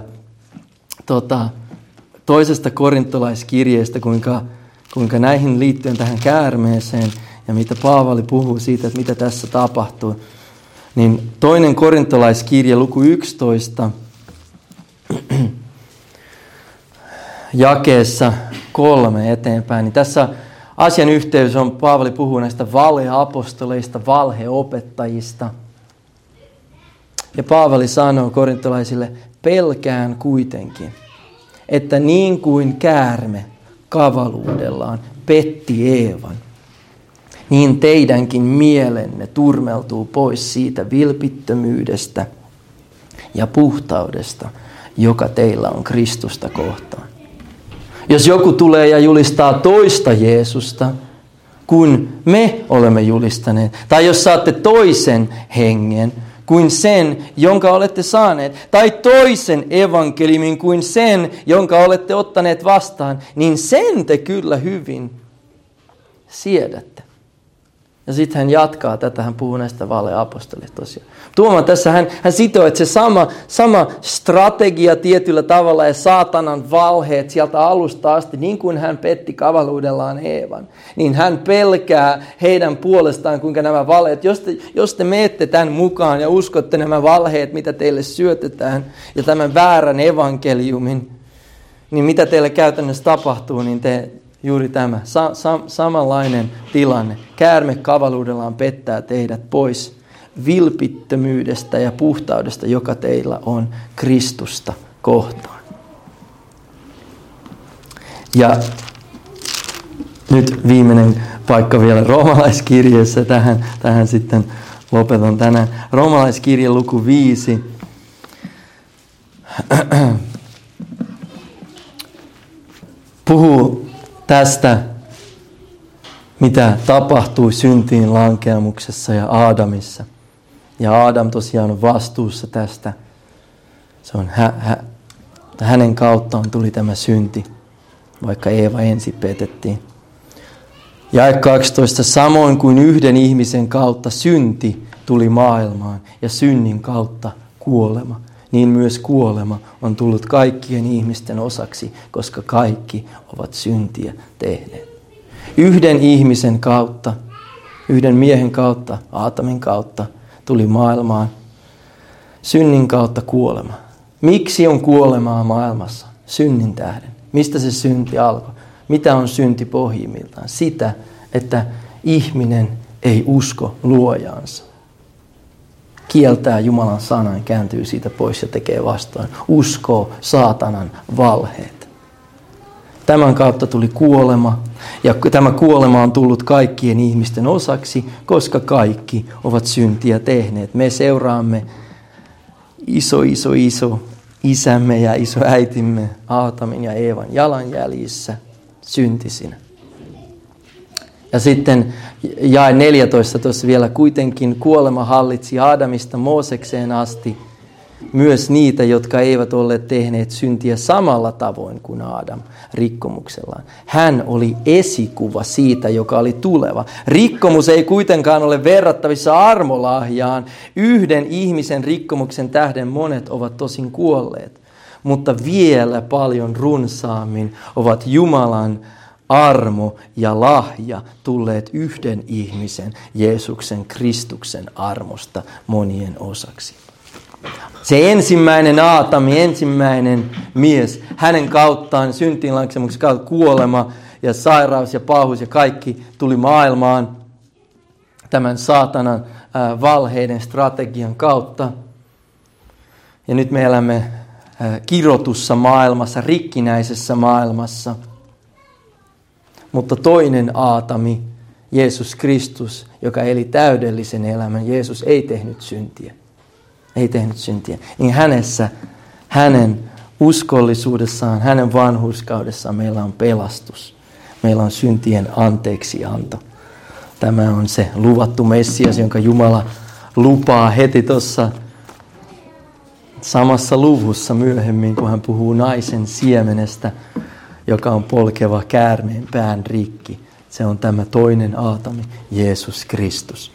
toisesta korintolaiskirjeestä, kuinka näihin liittyen tähän käärmeeseen ja mitä Paavali puhuu siitä, että mitä tässä tapahtuu. Niin toinen korintolaiskirje, luku 11, jakeessa 3 eteenpäin. Niin tässä asian yhteys on, Paavali puhuu näistä valeapostoleista, valheopettajista. Ja Paavali sanoo korintolaisille, pelkään kuitenkin, että niin kuin käärme kavaluudellaan petti Eevan, niin teidänkin mielenne turmeltuu pois siitä vilpittömyydestä ja puhtaudesta, joka teillä on Kristusta kohtaan. Jos joku tulee ja julistaa toista Jeesusta, kun me olemme julistaneet, tai jos saatte toisen hengen kuin sen, jonka olette saaneet, tai toisen evankeliumin kuin sen, jonka olette ottaneet vastaan, niin sen te kyllä hyvin siedätte. Ja sitten hän jatkaa tätä, hän puhuu näistä valeapostolista tosiaan. Tuomaan tässä hän sitoo, että se sama strategia tietyllä tavalla ja saatanan valheet sieltä alusta asti, niin kuin hän petti kavaluudellaan Eevan, niin hän pelkää heidän puolestaan, kuinka nämä valheet, jos te menette tämän mukaan ja uskotte nämä valheet, mitä teille syötetään, ja tämän väärän evankeliumin, niin mitä teille käytännössä tapahtuu, niin te juuri tämä, samanlainen tilanne. Käärme kavaluudellaan pettää teidät pois vilpittömyydestä ja puhtaudesta, joka teillä on Kristusta kohtaan. Ja nyt viimeinen paikka vielä roomalaiskirjeessä, tähän sitten lopetan tänään. Roomalaiskirje luku 5. Puhuu tästä, mitä tapahtui syntiin lankeamuksessa ja Aadamissa. Ja Aadam tosiaan on vastuussa tästä. Se on hänen kauttaan tuli tämä synti, vaikka Eeva ensin petettiin. Jae 12. Samoin kuin yhden ihmisen kautta synti tuli maailmaan ja synnin kautta kuolema, niin myös kuolema on tullut kaikkien ihmisten osaksi, koska kaikki ovat syntiä tehneet. Yhden ihmisen kautta, yhden miehen kautta, Aatamin kautta, tuli maailmaan synnin kautta kuolema. Miksi on kuolemaa maailmassa? Synnin tähden. Mistä se synti alkoi? Mitä on synti pohjimmiltaan? Sitä, että ihminen ei usko luojaansa. Kieltää Jumalan sanan, kääntyy siitä pois ja tekee vastaan. Uskoo saatanan valheet. Tämän kautta tuli kuolema, ja tämä kuolema on tullut kaikkien ihmisten osaksi, koska kaikki ovat syntiä tehneet. Me seuraamme iso isämme ja isoäitimme Aatamin ja Eevan jalanjäljissä syntisinä. Ja sitten jae 14 tuossa vielä, kuitenkin kuolema hallitsi Aadamista Moosekseen asti myös niitä, jotka eivät olleet tehneet syntiä samalla tavoin kuin Aadam rikkomuksellaan. Hän oli esikuva siitä, joka oli tuleva. Rikkomus ei kuitenkaan ole verrattavissa armolahjaan. Yhden ihmisen rikkomuksen tähden monet ovat tosin kuolleet, mutta vielä paljon runsaammin ovat Jumalan armo ja lahja tulleet yhden ihmisen, Jeesuksen Kristuksen armosta monien osaksi. Se ensimmäinen Aatami, ensimmäinen mies, hänen kauttaan syntiinlankemuksen kautta kuolema ja sairaus ja pahuus ja kaikki tuli maailmaan tämän saatanan valheiden strategian kautta. Ja nyt me elämme kirotussa maailmassa, rikkinäisessä maailmassa. Mutta toinen Aatami, Jeesus Kristus, joka eli täydellisen elämän, Jeesus ei tehnyt syntiä. Ei tehnyt syntiä. Niin hänessä, hänen uskollisuudessaan, hänen vanhurskaudessaan meillä on pelastus. Meillä on syntien anteeksianto. Tämä on se luvattu Messias, jonka Jumala lupaa heti tuossa samassa luvussa myöhemmin, kun hän puhuu naisen siemenestä, joka on polkeva käärmeen pään rikki. Se on tämä toinen Aatami, Jeesus Kristus.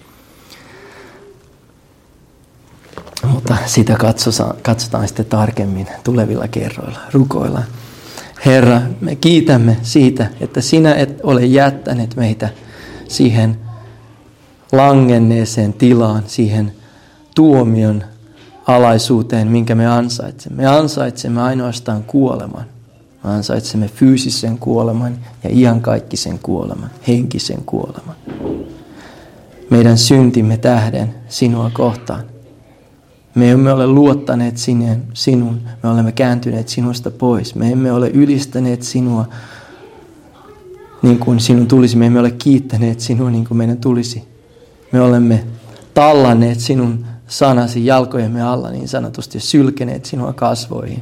Mutta sitä katsotaan sitten tarkemmin tulevilla kerroilla, rukoillaan. Herra, me kiitämme siitä, että sinä et ole jättänyt meitä siihen langenneeseen tilaan, siihen tuomion alaisuuteen, minkä me ansaitsemme. Me ansaitsemme ainoastaan kuoleman. Me ansaitsemme fyysisen kuoleman ja iankaikkisen kuoleman, henkisen kuoleman. Meidän syntimme tähden sinua kohtaan. Me emme ole luottaneet sinun, me olemme kääntyneet sinusta pois. Me emme ole ylistäneet sinua niin kuin sinun tulisi. Me emme ole kiittäneet sinua niin kuin meidän tulisi. Me olemme tallanneet sinun sanasi jalkojemme alla niin sanotusti ja sylkeneet sinua kasvoihin.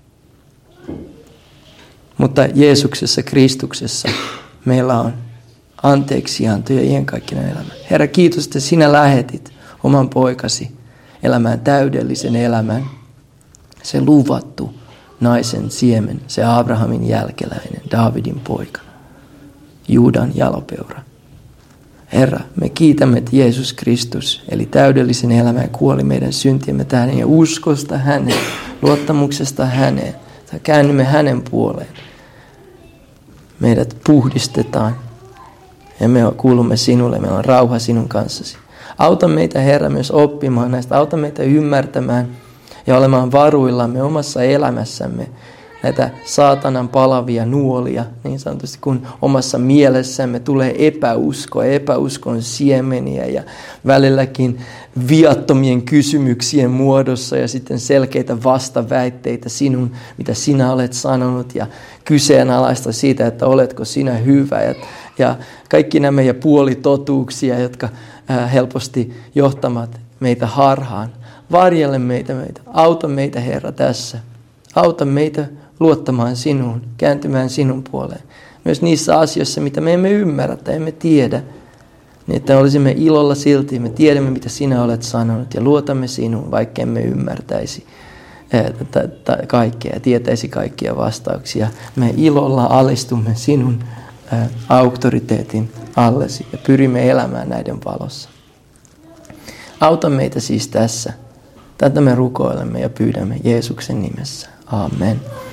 Mutta Jeesuksessa, Kristuksessa meillä on anteeksianto ja iankaikkinen elämä. Herra, kiitos, että sinä lähetit oman poikasi elämään täydellisen elämän. Se luvattu naisen siemen, se Abrahamin jälkeläinen, Daavidin poika, Juudan jalopeura. Herra, me kiitämme, että Jeesus Kristus, eli täydellisen elämän, kuoli meidän syntiemme tähden ja uskosta häneen, luottamuksesta häneen. Käännymme hänen puoleen. Meidät puhdistetaan ja me kuulumme sinulle, meillä on rauha sinun kanssasi. Auta meitä, Herra, myös oppimaan näistä, auta meitä ymmärtämään ja olemaan varuillamme omassa elämässämme näitä saatanan palavia nuolia, niin sanotusti, kun omassa mielessämme tulee epäuskoa, epäuskon siemeniä ja välilläkin viattomien kysymyksien muodossa ja sitten selkeitä vastaväitteitä sinun, mitä sinä olet sanonut ja kyseenalaista siitä, että oletko sinä hyvä ja kaikki nämä ja puolitotuuksia, jotka helposti johtavat meitä harhaan. Varjele meitä. Auta meitä, Herra, tässä. Auta meitä luottamaan sinuun, kääntymään sinun puoleen. Myös niissä asioissa, mitä me emme ymmärrä tai emme tiedä, niin että olisimme ilolla silti. Me tiedämme, mitä sinä olet sanonut ja luotamme sinuun, vaikka emme ymmärtäisi kaikkea ja tietäisi kaikkia vastauksia. Me ilolla alistumme sinun auktoriteetin allesi ja pyrimme elämään näiden valossa. Auta meitä siis tässä. Tätä me rukoilemme ja pyydämme Jeesuksen nimessä. Amen.